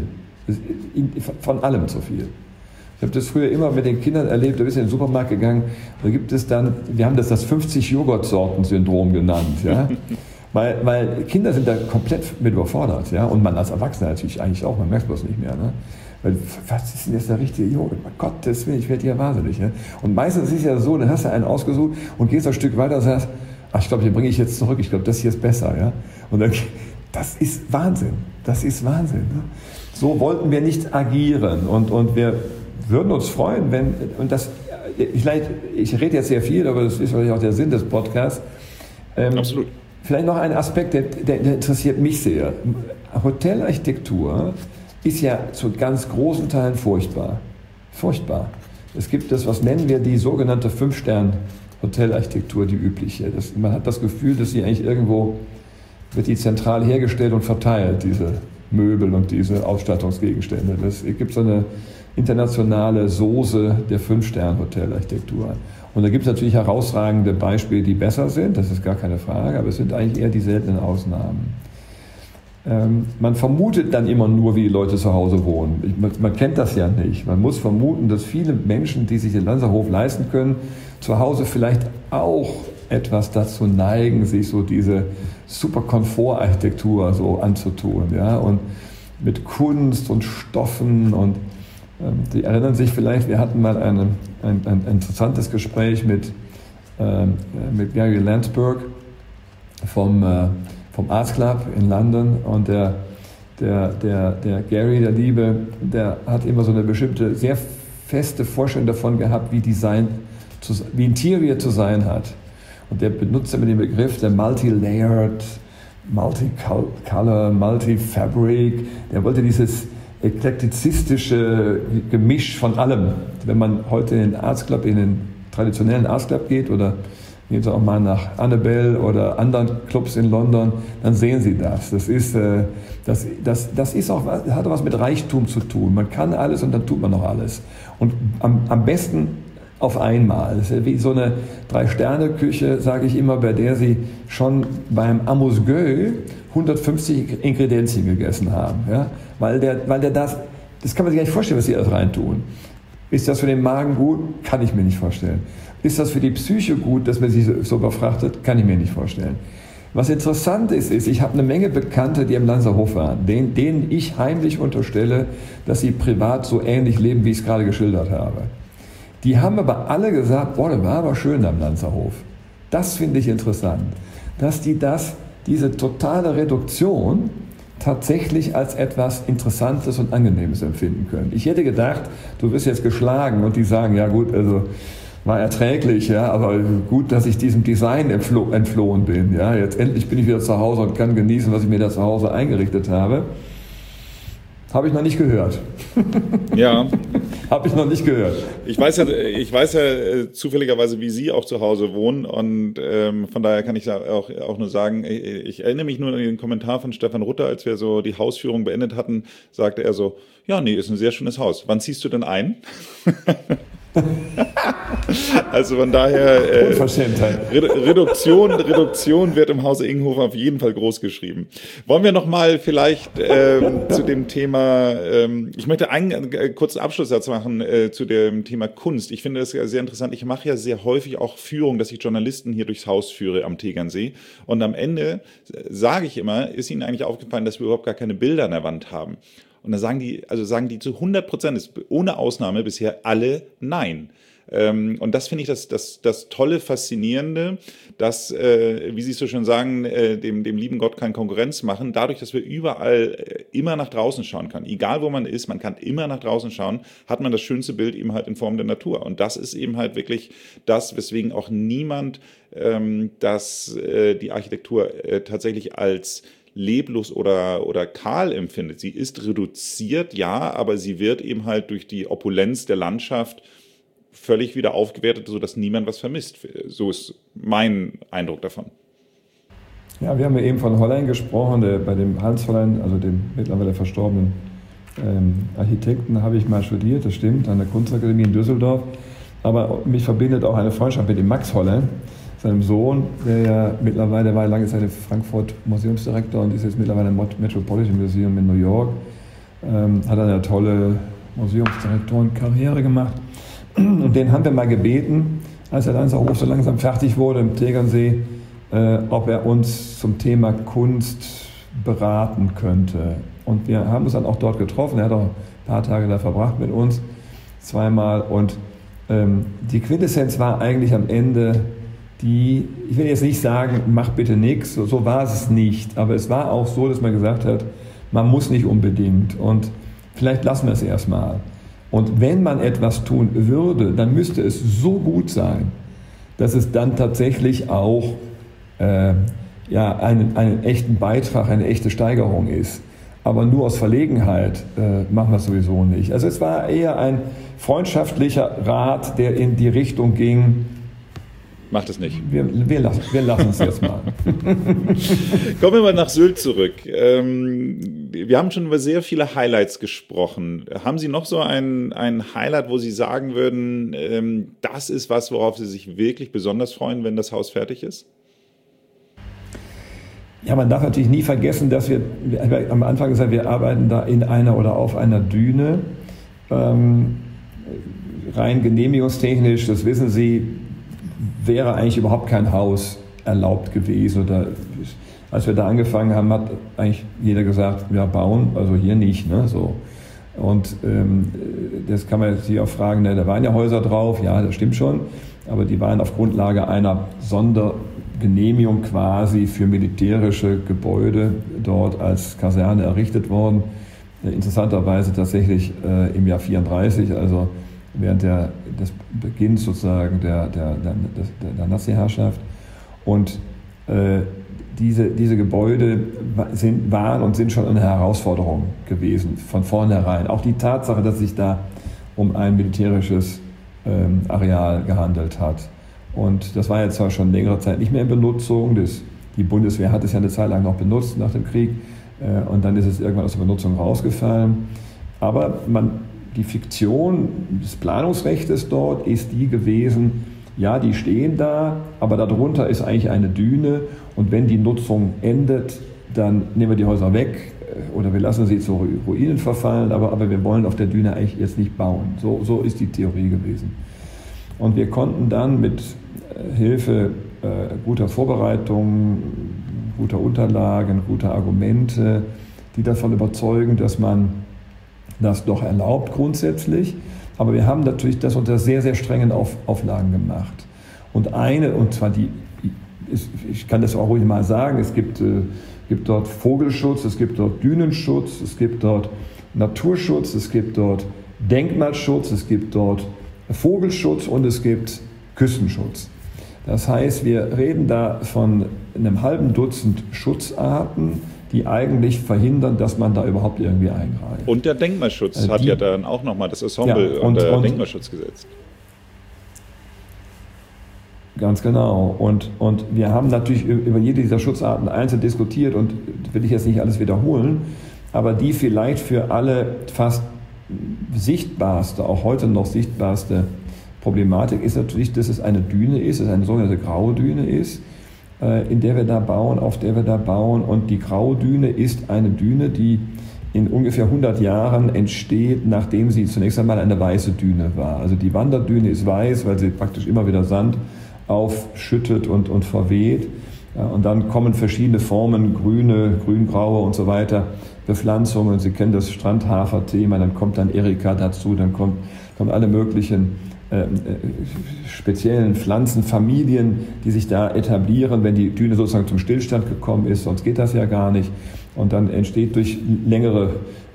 Von allem zu viel. Ich habe das früher immer mit den Kindern erlebt, da bist du in den Supermarkt gegangen, da gibt es dann, wir haben das 50-Joghurt-Sorten-Syndrom genannt, ja? weil Kinder sind da komplett mit überfordert, ja? Und man als Erwachsener natürlich eigentlich auch, man merkt es bloß nicht mehr, ne? Weil, was ist denn jetzt der richtige Joghurt? Mein Gott, ich werde ja wahnsinnig. Ne? Und meistens ist es ja so, dann hast du einen ausgesucht und gehst ein Stück weiter und sagst, ach, ich glaube, den bringe ich jetzt zurück, ich glaube, das hier ist besser, ja? Und dann, das ist Wahnsinn, ne? So wollten wir nicht agieren und wir würden uns freuen, wenn, und das, ich rede jetzt sehr viel, aber das ist vielleicht auch der Sinn des Podcasts. Absolut. Vielleicht noch ein Aspekt, der interessiert mich sehr. Hotelarchitektur ist ja zu ganz großen Teilen furchtbar. Furchtbar. Es gibt das, was nennen wir die sogenannte 5-Stern-Hotelarchitektur, die übliche. Man hat das Gefühl, dass sie eigentlich irgendwo wird die zentral hergestellt und verteilt, diese Möbel und diese Ausstattungsgegenstände. Es gibt so eine internationale Soße der 5-Stern-Hotelarchitektur. Und da gibt es natürlich herausragende Beispiele, die besser sind, das ist gar keine Frage, aber es sind eigentlich eher die seltenen Ausnahmen. Man vermutet dann immer nur, wie die Leute zu Hause wohnen. Man kennt das ja nicht. Man muss vermuten, dass viele Menschen, die sich den Lanzerhof leisten können, zu Hause vielleicht auch etwas dazu neigen, sich so diese super Komfortarchitektur so anzutun, ja, und mit Kunst und Stoffen und Sie erinnern sich vielleicht, wir hatten mal ein interessantes Gespräch mit Gary Landsberg vom Arts Club in London und der Gary, der Liebe, der hat immer so eine bestimmte, sehr feste Vorstellung davon gehabt, wie Interior zu sein hat. Und der benutzt immer den Begriff der Multi-Layered, Multicolor, Multi-Fabric. Der wollte dieses eklektizistische Gemisch von allem. Wenn man heute in den traditionellen Arts Club geht oder gehen Sie auch mal nach Annabelle oder anderen Clubs in London, dann sehen Sie das. Das ist auch, hat was mit Reichtum zu tun. Man kann alles und dann tut man noch alles. Und am besten auf einmal. Das ist wie so eine 3-Sterne-Küche, sage ich immer, bei der Sie schon beim Amuse-Gueule 150 Ingredienzien gegessen haben. Ja? Weil der das kann man sich gar nicht vorstellen, was Sie alles reintun. Ist das für den Magen gut? Kann ich mir nicht vorstellen. Ist das für die Psyche gut, dass man sich so überfrachtet? Kann ich mir nicht vorstellen. Was interessant ist, ich habe eine Menge Bekannte, die im Lanzerhof waren, denen ich heimlich unterstelle, dass sie privat so ähnlich leben, wie ich es gerade geschildert habe. Die haben aber alle gesagt, boah, das war aber schön am Lanzerhof. Das finde ich interessant, dass die diese totale Reduktion tatsächlich als etwas Interessantes und Angenehmes empfinden können. Ich hätte gedacht, du wirst jetzt geschlagen und die sagen, ja gut, also war erträglich, ja, aber gut, dass ich diesem Design entflohen bin. Ja, jetzt endlich bin ich wieder zu Hause und kann genießen, was ich mir da zu Hause eingerichtet habe. Habe ich noch nicht gehört. Ja. Habe ich noch nicht gehört. Ich weiß ja zufälligerweise, wie Sie auch zu Hause wohnen und von daher kann ich da auch nur sagen, ich erinnere mich nur an den Kommentar von Stefan Rutter, als wir so die Hausführung beendet hatten, sagte er so, ja, nee, ist ein sehr schönes Haus. Wann ziehst du denn ein? Also von daher Reduktion wird im Hause Ingenhofen auf jeden Fall groß geschrieben. Wollen wir nochmal vielleicht zu dem Thema, ich möchte einen kurzen Abschlusssatz machen zu dem Thema Kunst. Ich finde das ja sehr interessant. Ich mache ja sehr häufig auch Führung, dass ich Journalisten hier durchs Haus führe am Tegernsee. Und am Ende sage ich immer, ist Ihnen eigentlich aufgefallen, dass wir überhaupt gar keine Bilder an der Wand haben? Und dann sagen die zu 100%, ohne Ausnahme bisher alle nein. Und das finde ich das tolle, Faszinierende, dass, wie Sie es so schön sagen, dem lieben Gott keine Konkurrenz machen, dadurch, dass wir überall immer nach draußen schauen können. Egal wo man ist, man kann immer nach draußen schauen, hat man das schönste Bild eben halt in Form der Natur. Und das ist eben halt wirklich das, weswegen auch niemand die Architektur tatsächlich als leblos oder kahl empfindet. Sie ist reduziert, ja, aber sie wird eben halt durch die Opulenz der Landschaft völlig wieder aufgewertet, sodass niemand was vermisst. So ist mein Eindruck davon. Ja, wir haben ja eben von Hollein gesprochen, bei dem Hans Hollein, also dem mittlerweile verstorbenen Architekten, habe ich mal studiert, das stimmt, an der Kunstakademie in Düsseldorf. Aber mich verbindet auch eine Freundschaft mit dem Max Hollein, seinem Sohn, der ja mittlerweile war lange Zeit Frankfurt Museumsdirektor und ist jetzt mittlerweile im Metropolitan Museum in New York. Hat eine tolle Museumsdirektorenkarriere gemacht. Und den haben wir mal gebeten, als der Lanzerhof so langsam fertig wurde im Tegernsee, ob er uns zum Thema Kunst beraten könnte. Und wir haben uns dann auch dort getroffen. Er hat auch ein paar Tage da verbracht mit uns, zweimal. Und die Quintessenz war eigentlich am Ende ich will jetzt nicht sagen, mach bitte nichts, so war es nicht. Aber es war auch so, dass man gesagt hat, man muss nicht unbedingt und vielleicht lassen wir es erstmal. Und wenn man etwas tun würde, dann müsste es so gut sein, dass es dann tatsächlich auch einen echten Beitrag, eine echte Steigerung ist. Aber nur aus Verlegenheit machen wir es sowieso nicht. Also es war eher ein freundschaftlicher Rat, der in die Richtung ging, macht es nicht. Wir lassen es jetzt mal. Kommen wir mal nach Sylt zurück. Wir haben schon über sehr viele Highlights gesprochen. Haben Sie noch so ein Highlight, wo Sie sagen würden, das ist was, worauf Sie sich wirklich besonders freuen, wenn das Haus fertig ist? Ja, man darf natürlich nie vergessen, dass wir am Anfang gesagt, wir arbeiten da in einer oder auf einer Düne. Rein genehmigungstechnisch, das wissen Sie, wäre eigentlich überhaupt kein Haus erlaubt gewesen. Oder als wir da angefangen haben, hat eigentlich jeder gesagt, ja, bauen, also hier nicht. Ne? So. Und das kann man jetzt hier auch fragen, da waren ja Häuser drauf, ja, das stimmt schon, aber die waren auf Grundlage einer Sondergenehmigung quasi für militärische Gebäude dort als Kaserne errichtet worden. Interessanterweise tatsächlich im Jahr 1934, also während des Beginns sozusagen der Nazi-Herrschaft. Und diese Gebäude waren und sind schon eine Herausforderung gewesen, von vornherein. Auch die Tatsache, dass sich da um ein militärisches Areal gehandelt hat. Und das war jetzt zwar schon längere Zeit nicht mehr in Benutzung. Die Bundeswehr hat es ja eine Zeit lang noch benutzt nach dem Krieg. Und dann ist es irgendwann aus der Benutzung rausgefallen. Aber die Fiktion des Planungsrechts dort ist die gewesen, ja, die stehen da, aber darunter ist eigentlich eine Düne und wenn die Nutzung endet, dann nehmen wir die Häuser weg oder wir lassen sie zu Ruinen verfallen, aber wir wollen auf der Düne eigentlich jetzt nicht bauen. So ist die Theorie gewesen. Und wir konnten dann mit Hilfe guter Vorbereitung, guter Unterlagen, guter Argumente, die davon überzeugen, dass man das doch erlaubt grundsätzlich. Aber wir haben natürlich das unter sehr, sehr strengen Auflagen gemacht. Und zwar ich kann das auch ruhig mal sagen, es gibt dort Vogelschutz, es gibt dort Dünenschutz, es gibt dort Naturschutz, es gibt dort Denkmalschutz, es gibt dort Vogelschutz und es gibt Küstenschutz. Das heißt, wir reden da von einem halben Dutzend Schutzarten, die eigentlich verhindern, dass man da überhaupt irgendwie eingreift. Und der Denkmalschutz hat ja dann auch nochmal das Ensemble unter Denkmalschutz gesetzt. Ganz genau. Und wir haben natürlich über jede dieser Schutzarten einzeln diskutiert und will ich jetzt nicht alles wiederholen, aber die vielleicht für alle fast sichtbarste, auch heute noch sichtbarste Problematik ist natürlich, dass es eine Düne ist, dass es eine sogenannte graue Düne ist, in der wir da bauen, auf der wir da bauen. Und die graue Düne ist eine Düne, die in ungefähr 100 Jahren entsteht, nachdem sie zunächst einmal eine weiße Düne war. Also die Wanderdüne ist weiß, weil sie praktisch immer wieder Sand aufschüttet und verweht. Und dann kommen verschiedene Formen, grüne, grüngraue und so weiter, Bepflanzungen. Sie kennen das Strandhafer-Thema, dann kommt dann Erika dazu, dann kommen alle möglichen speziellen Pflanzenfamilien, die sich da etablieren, wenn die Düne sozusagen zum Stillstand gekommen ist, sonst geht das ja gar nicht. Und dann entsteht durch längere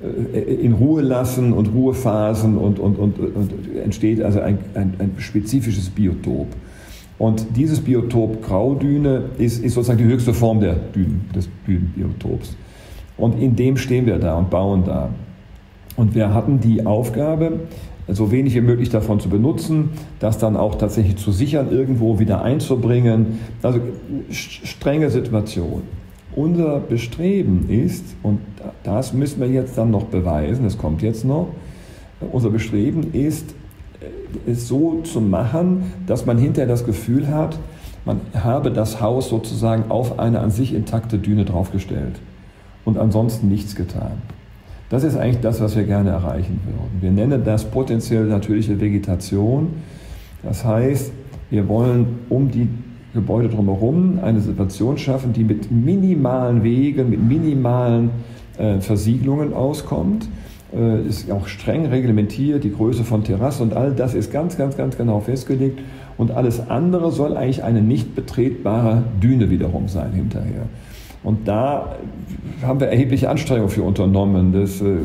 in Ruhe lassen und Ruhephasen und entsteht also ein spezifisches Biotop. Und dieses Biotop Graudüne ist sozusagen die höchste Form des Dünenbiotops. Und in dem stehen wir da und bauen da. Und wir hatten die Aufgabe, so wenig wie möglich davon zu benutzen, das dann auch tatsächlich zu sichern, irgendwo wieder einzubringen. Also strenge Situation. Unser Bestreben ist, und das müssen wir jetzt dann noch beweisen, das kommt jetzt noch, unser Bestreben ist, es so zu machen, dass man hinterher das Gefühl hat, man habe das Haus sozusagen auf eine an sich intakte Düne draufgestellt und ansonsten nichts getan. Das ist eigentlich das, was wir gerne erreichen würden. Wir nennen das potenziell natürliche Vegetation. Das heißt, wir wollen um die Gebäude drumherum eine Situation schaffen, die mit minimalen Wegen, mit minimalen Versiegelungen auskommt. Ist auch streng reglementiert, die Größe von Terrassen und all das ist ganz, ganz, ganz genau festgelegt. Und alles andere soll eigentlich eine nicht betretbare Düne wiederum sein hinterher. Und da haben wir erhebliche Anstrengungen für unternommen.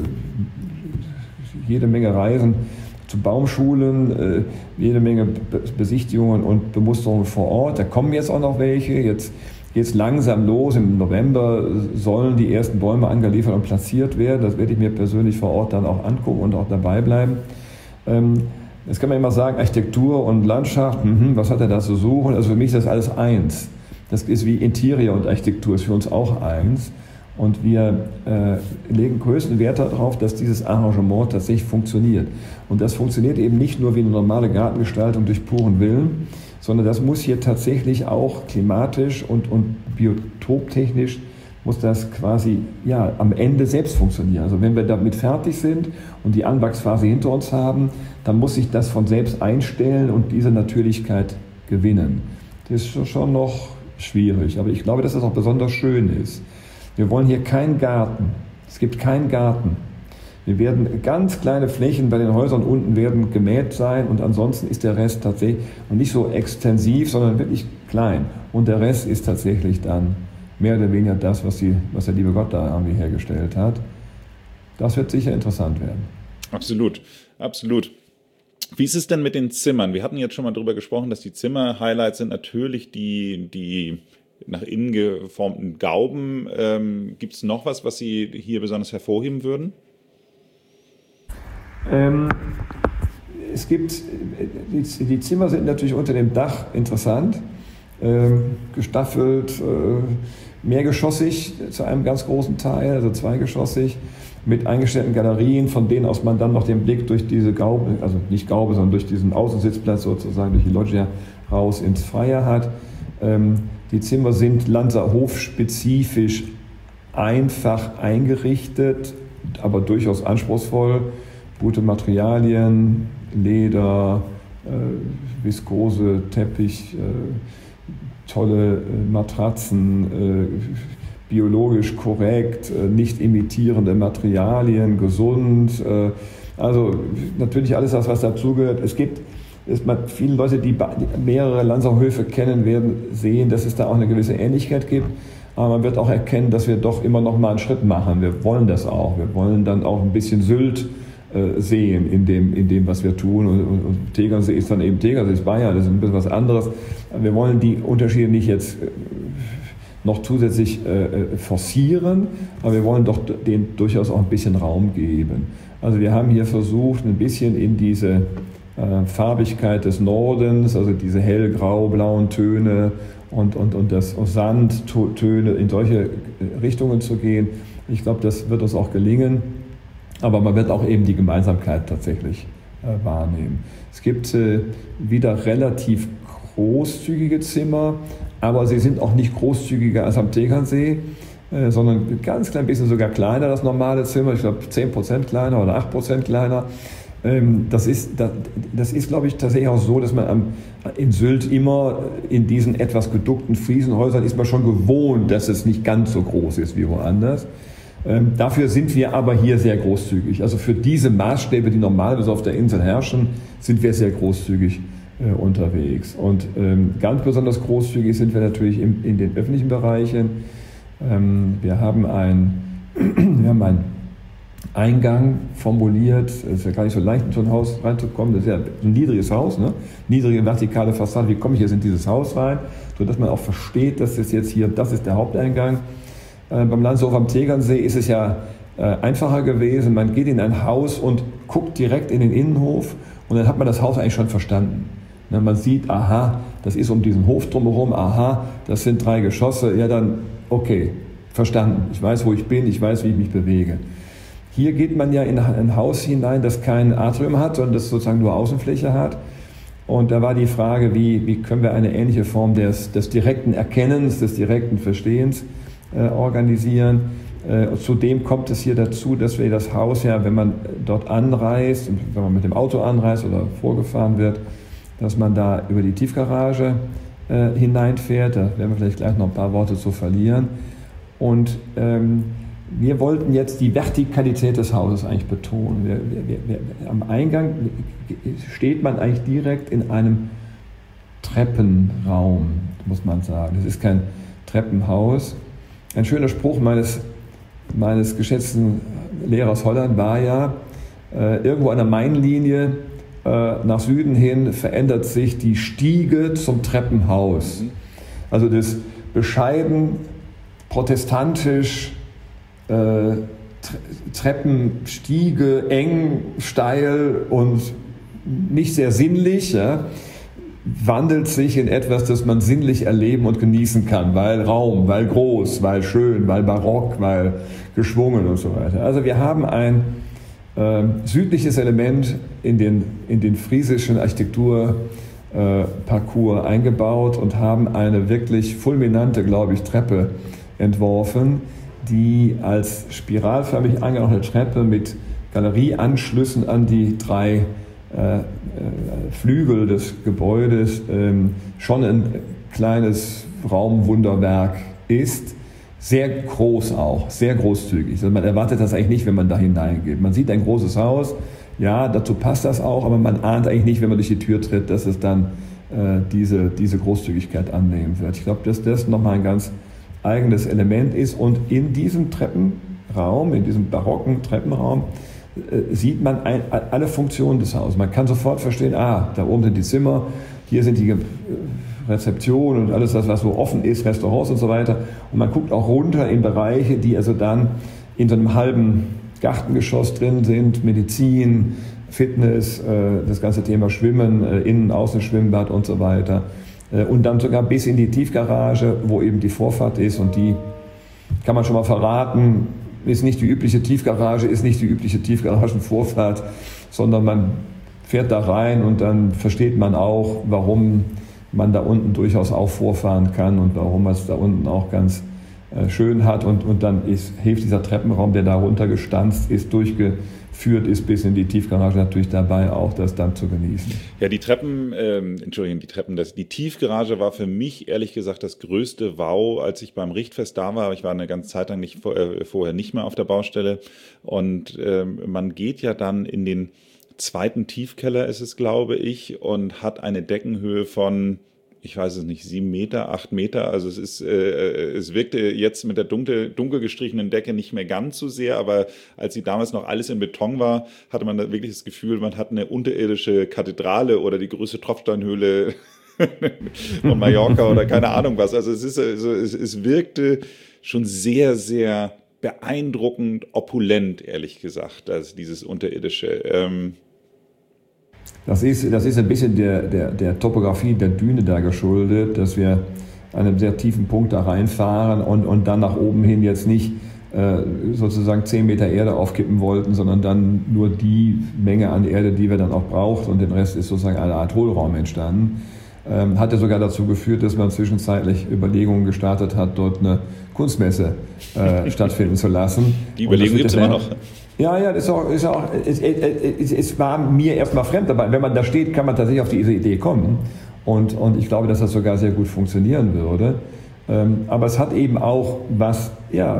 Jede Menge Reisen zu Baumschulen, jede Menge Besichtigungen und Bemusterungen vor Ort. Da kommen jetzt auch noch welche. Jetzt geht es langsam los. Im November sollen die ersten Bäume angeliefert und platziert werden. Das werde ich mir persönlich vor Ort dann auch angucken und auch dabei bleiben. Jetzt kann man immer sagen, Architektur und Landschaft, was hat er da zu suchen? Also für mich ist das alles eins. Das ist wie Interior und Architektur, ist für uns auch eins. Und wir legen größten Wert darauf, dass dieses Arrangement tatsächlich funktioniert. Und das funktioniert eben nicht nur wie eine normale Gartengestaltung durch puren Willen, sondern das muss hier tatsächlich auch klimatisch und biotoptechnisch muss das quasi am Ende selbst funktionieren. Also wenn wir damit fertig sind und die Anwachsphase hinter uns haben, dann muss sich das von selbst einstellen und diese Natürlichkeit gewinnen. Das ist schon noch schwierig, aber ich glaube, dass das auch besonders schön ist. Wir wollen hier keinen Garten. Es gibt keinen Garten. Wir werden ganz kleine Flächen bei den Häusern unten werden gemäht sein und ansonsten ist der Rest tatsächlich und nicht so extensiv, sondern wirklich klein. Und der Rest ist tatsächlich dann mehr oder weniger das, was der liebe Gott da irgendwie hergestellt hat. Das wird sicher interessant werden. Absolut, absolut. Wie ist es denn mit den Zimmern? Wir hatten jetzt schon mal darüber gesprochen, dass die Zimmer-Highlights sind natürlich die nach innen geformten Gauben. Gibt es noch was Sie hier besonders hervorheben würden? Es gibt, die Zimmer sind natürlich unter dem Dach interessant, gestaffelt, mehrgeschossig zu einem ganz großen Teil, also zweigeschossig, mit eingestellten Galerien, von denen aus man dann noch den Blick durch diese Gaube, also nicht Gaube, sondern durch diesen Außensitzplatz sozusagen, durch die Loggia raus ins Freie hat. Die Zimmer sind Lanzerhof-spezifisch einfach eingerichtet, aber durchaus anspruchsvoll. Gute Materialien, Leder, Viskose, Teppich, tolle Matratzen, biologisch korrekt, nicht imitierende Materialien, gesund. Also natürlich alles das, was dazugehört. Viele Leute, die mehrere Lanzerhöfe kennen, werden sehen, dass es da auch eine gewisse Ähnlichkeit gibt. Aber man wird auch erkennen, dass wir doch immer noch mal einen Schritt machen. Wir wollen das auch. Wir wollen dann auch ein bisschen Sylt sehen in dem, was wir tun. Und Tegernsee ist dann eben Tegernsee, ist Bayern, das ist ein bisschen was anderes. Wir wollen die Unterschiede nicht jetzt noch zusätzlich forcieren, aber wir wollen doch denen durchaus auch ein bisschen Raum geben. Also wir haben hier versucht, ein bisschen in diese Farbigkeit des Nordens, also diese hellgrau-blauen Töne und das Sandtöne in solche Richtungen zu gehen. Ich glaube, das wird uns auch gelingen, aber man wird auch eben die Gemeinsamkeit tatsächlich wahrnehmen. Es gibt wieder relativ großzügige Zimmer, aber sie sind auch nicht großzügiger als am Tegernsee, sondern ein ganz klein bisschen sogar kleiner, das normale Zimmer, ich glaube 10% kleiner oder 8% kleiner. Das ist, glaube ich, tatsächlich auch so, dass man in Sylt immer in diesen etwas geduckten Friesenhäusern ist man schon gewohnt, dass es nicht ganz so groß ist wie woanders. Dafür sind wir aber hier sehr großzügig. Also für diese Maßstäbe, die normalerweise auf der Insel herrschen, sind wir sehr großzügig unterwegs. Und ganz besonders großzügig sind wir natürlich in den öffentlichen Bereichen. Wir haben einen Eingang formuliert. Es ist ja gar nicht so leicht, in so ein Haus reinzukommen. Das ist ja ein niedriges Haus, ne? Niedrige vertikale Fassade. Wie komme ich jetzt in dieses Haus rein? Sodass man auch versteht, dass das jetzt hier, das ist der Haupteingang. Beim Lanzerhof am Tegernsee ist es ja einfacher gewesen. Man geht in ein Haus und guckt direkt in den Innenhof und dann hat man das Haus eigentlich schon verstanden. Man sieht, aha, das ist um diesen Hof drumherum, aha, das sind 3 Geschosse. Ja, dann, okay, verstanden. Ich weiß, wo ich bin, ich weiß, wie ich mich bewege. Hier geht man ja in ein Haus hinein, das kein Atrium hat, sondern das sozusagen nur Außenfläche hat. Und da war die Frage, wie können wir eine ähnliche Form des direkten Erkennens, des direkten Verstehens organisieren. Zudem kommt es hier dazu, dass wir das Haus ja, wenn man dort anreist, wenn man mit dem Auto anreist oder vorgefahren wird, dass man da über die Tiefgarage hineinfährt. Da werden wir vielleicht gleich noch ein paar Worte zu verlieren. Und wir wollten jetzt die Vertikalität des Hauses eigentlich betonen. Am Eingang steht man eigentlich direkt in einem Treppenraum, muss man sagen. Es ist kein Treppenhaus. Ein schöner Spruch meines geschätzten Lehrers Holland war ja, irgendwo an der Mainlinie nach Süden hin verändert sich die Stiege zum Treppenhaus. Also das bescheiden, protestantisch, Treppenstiege, eng, steil und nicht sehr sinnlich, ja, wandelt sich in etwas, das man sinnlich erleben und genießen kann, weil Raum, weil groß, weil schön, weil barock, weil geschwungen und so weiter. Also wir haben ein südliches Element in den friesischen Architekturparcours eingebaut und haben eine wirklich fulminante, glaube ich, Treppe entworfen, die als spiralförmig eingenommene Treppe mit Galerieanschlüssen an die 3 Flügel des Gebäudes schon ein kleines Raumwunderwerk ist. Sehr groß auch, sehr großzügig. Also man erwartet das eigentlich nicht, wenn man da hineingeht. Man sieht ein großes Haus, ja, dazu passt das auch, aber man ahnt eigentlich nicht, wenn man durch die Tür tritt, dass es dann diese Großzügigkeit annehmen wird. Ich glaube, dass das nochmal ein ganz eigenes Element ist. Und in diesem Treppenraum, in diesem barocken Treppenraum, sieht man alle Funktionen des Hauses. Man kann sofort verstehen, da oben sind die Zimmer, hier sind die Rezeptionen und alles das, was so offen ist, Restaurants und so weiter. Und man guckt auch runter in Bereiche, die also dann in so einem halben Gartengeschoss drin sind, Medizin, Fitness, das ganze Thema Schwimmen, Innen-, Außenschwimmbad und so weiter. Und dann sogar bis in die Tiefgarage, wo eben die Vorfahrt ist, und die kann man schon mal verraten, ist nicht die übliche Tiefgarage, ist nicht die übliche Tiefgaragenvorfahrt, sondern man fährt da rein und dann versteht man auch, warum man da unten durchaus auch vorfahren kann und warum man es da unten auch ganz schön hat. Und dann hilft dieser Treppenraum, der da runtergestanzt ist, führt, ist bis in die Tiefgarage natürlich dabei, auch das dann zu genießen. Ja, die Tiefgarage war für mich ehrlich gesagt das größte Wow, als ich beim Richtfest da war. Ich war eine ganze Zeit lang vorher nicht mehr auf der Baustelle und man geht ja dann in den zweiten Tiefkeller, ist es, glaube ich, und hat eine Deckenhöhe von, ich weiß es nicht, 7 Meter, 8 Meter. Also es wirkte jetzt mit der dunkel gestrichenen Decke nicht mehr ganz so sehr, aber als sie damals noch alles in Beton war, hatte man da wirklich das Gefühl, man hat eine unterirdische Kathedrale oder die größte Tropfsteinhöhle von Mallorca oder keine Ahnung was. Also es wirkte schon sehr, sehr beeindruckend opulent, ehrlich gesagt, also dieses unterirdische. Das ist ein bisschen der Topografie der Düne da geschuldet, dass wir an einem sehr tiefen Punkt da reinfahren und dann nach oben hin jetzt nicht sozusagen 10 Meter Erde aufkippen wollten, sondern dann nur die Menge an Erde, die wir dann auch brauchten, und den Rest ist sozusagen eine Art Hohlraum entstanden. Hat ja sogar dazu geführt, dass man zwischenzeitlich Überlegungen gestartet hat, dort eine Kunstmesse stattfinden zu lassen. Die Überlegung gibt es immer noch. Ja, es war mir erstmal fremd, aber wenn man da steht, kann man tatsächlich auf diese Idee kommen. Und ich glaube, dass das sogar sehr gut funktionieren würde. Aber es hat eben auch was,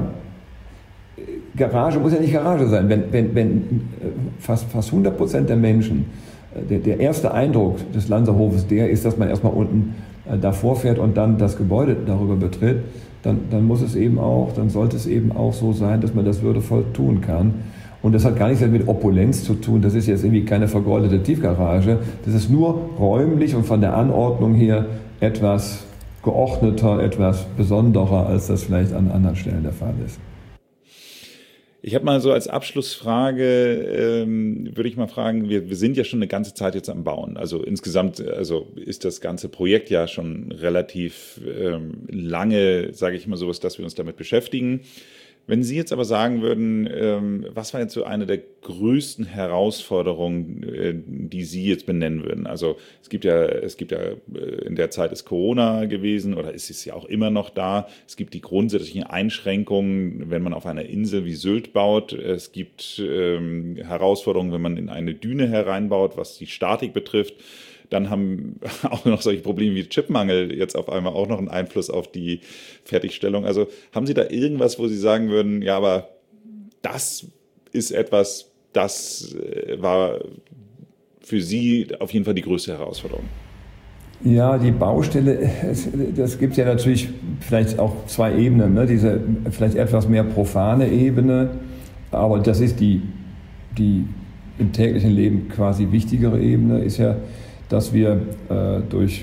Garage muss ja nicht Garage sein. Wenn fast 100% der Menschen, der erste Eindruck des Lanzerhofes der ist, dass man erstmal unten davor fährt und dann das Gebäude darüber betritt, dann sollte es eben auch so sein, dass man das würdevoll tun kann. Und das hat gar nichts mit Opulenz zu tun. Das ist jetzt irgendwie keine vergoldete Tiefgarage. Das ist nur räumlich und von der Anordnung her etwas geordneter, etwas besonderer, als das vielleicht an anderen Stellen der Fall ist. Ich habe mal so als Abschlussfrage, würde ich mal fragen, wir sind ja schon eine ganze Zeit jetzt am Bauen. Also insgesamt ist das ganze Projekt ja schon relativ lange, sage ich mal so, dass wir uns damit beschäftigen. Wenn Sie jetzt aber sagen würden, was war jetzt so eine der größten Herausforderungen, die Sie jetzt benennen würden? Also es gibt ja in der Zeit ist Corona gewesen oder ist es ja auch immer noch da. Es gibt die grundsätzlichen Einschränkungen, wenn man auf einer Insel wie Sylt baut. Es gibt Herausforderungen, wenn man in eine Düne hereinbaut, was die Statik betrifft. Dann haben auch noch solche Probleme wie Chipmangel jetzt auf einmal auch noch einen Einfluss auf die Fertigstellung. Also haben Sie da irgendwas, wo Sie sagen würden, ja, aber das ist etwas, das war für Sie auf jeden Fall die größte Herausforderung? Ja, die Baustelle, das gibt ja natürlich vielleicht auch zwei Ebenen, ne? Diese vielleicht etwas mehr profane Ebene, aber das ist die im täglichen Leben quasi wichtigere Ebene, ist ja, dass wir durch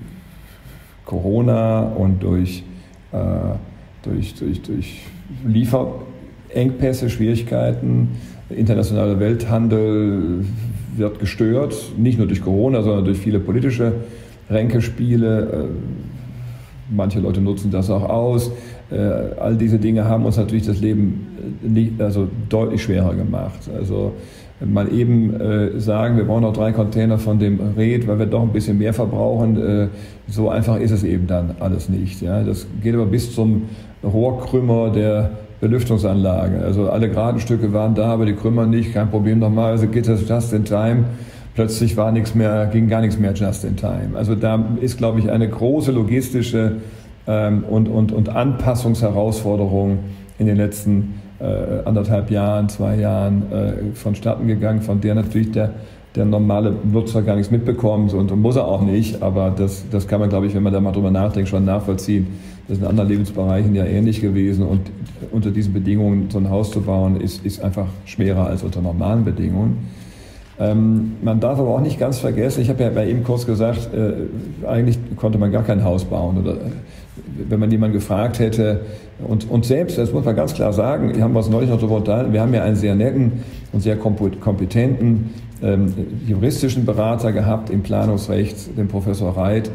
Corona und durch Lieferengpässe, Schwierigkeiten, internationaler Welthandel wird gestört, nicht nur durch Corona, sondern durch viele politische Ränkespiele. Manche Leute nutzen das auch aus. All diese Dinge haben uns natürlich das Leben deutlich schwerer gemacht. Also mal eben sagen, wir brauchen noch 3 Container von dem Red, weil wir doch ein bisschen mehr verbrauchen. So einfach ist es eben dann alles nicht. Ja? Das geht aber bis zum Rohrkrümmer der Belüftungsanlage. Also alle geraden Stücke waren da, aber die Krümmer nicht. Kein Problem nochmal. Also geht das just in time. Plötzlich ging gar nichts mehr just in time. Also da ist, glaube ich, eine große logistische und Anpassungsherausforderung in den letzten 1,5 Jahren, 2 Jahren vonstatten gegangen, von der natürlich der normale Nutzer gar nichts mitbekommt und muss er auch nicht, aber das kann man, glaube ich, wenn man da mal drüber nachdenkt, schon nachvollziehen. Das ist in anderen Lebensbereichen ja ähnlich gewesen und unter diesen Bedingungen so ein Haus zu bauen, ist einfach schwerer als unter normalen Bedingungen. Man darf aber auch nicht ganz vergessen, ich habe ja bei eben kurz gesagt, eigentlich konnte man gar kein Haus bauen. Oder wenn man jemanden gefragt hätte, und selbst, das muss man ganz klar sagen, wir haben uns neulich noch darüber unterhalten, wir haben ja einen sehr netten und sehr kompetenten juristischen Berater gehabt im Planungsrecht, den Professor Reit,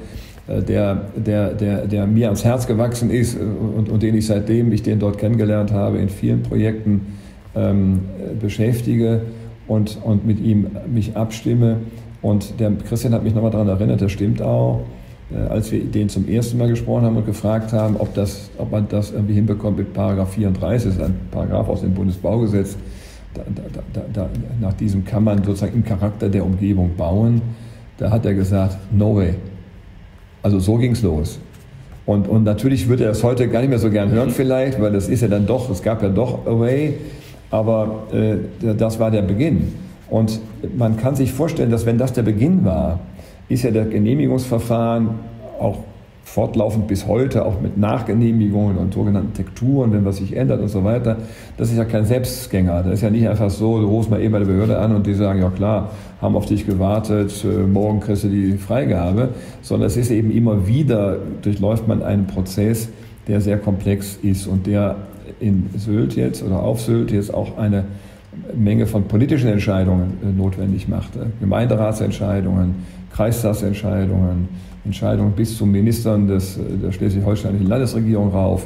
der mir ans Herz gewachsen ist und den ich seitdem ich den dort kennengelernt habe, in vielen Projekten beschäftige. Und mit ihm mich abstimme. Und der Christian hat mich nochmal daran erinnert, das stimmt auch, als wir den zum ersten Mal gesprochen haben und gefragt haben, ob man das irgendwie hinbekommt mit Paragraph 34, das ist ein Paragraph aus dem Bundesbaugesetz, nach diesem kann man sozusagen im Charakter der Umgebung bauen. Da hat er gesagt, no way. Also so ging es los. Und natürlich würde er es heute gar nicht mehr so gern hören vielleicht, weil das ist ja dann doch, es gab ja doch a way, aber das war der Beginn. Und man kann sich vorstellen, dass wenn das der Beginn war, ist ja das Genehmigungsverfahren auch fortlaufend bis heute, auch mit Nachgenehmigungen und sogenannten Tekturen, wenn was sich ändert und so weiter. Das ist ja kein Selbstgänger. Das ist ja nicht einfach so, du rufst mal eben bei der Behörde an und die sagen, ja klar, haben auf dich gewartet, morgen kriegst du die Freigabe. Sondern es ist eben immer wieder, durchläuft man einen Prozess, der sehr komplex ist und der in Sylt jetzt oder auf Sylt jetzt auch eine Menge von politischen Entscheidungen notwendig machte. Gemeinderatsentscheidungen, Kreistagsentscheidungen, Entscheidungen bis zu Ministern der schleswig-holsteinischen Landesregierung rauf.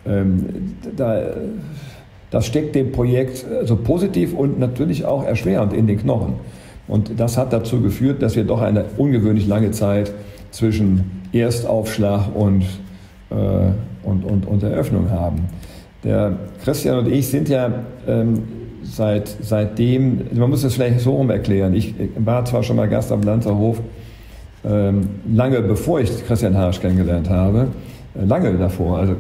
Das steckt dem Projekt also positiv und natürlich auch erschwerend in den Knochen. Und das hat dazu geführt, dass wir doch eine ungewöhnlich lange Zeit zwischen Erstaufschlag und Eröffnung haben. Der Christian und ich sind ja seitdem, man muss es vielleicht so rum erklären, ich war zwar schon mal Gast am Lanzerhof, lange bevor ich Christian Harsch kennengelernt habe, lange davor, also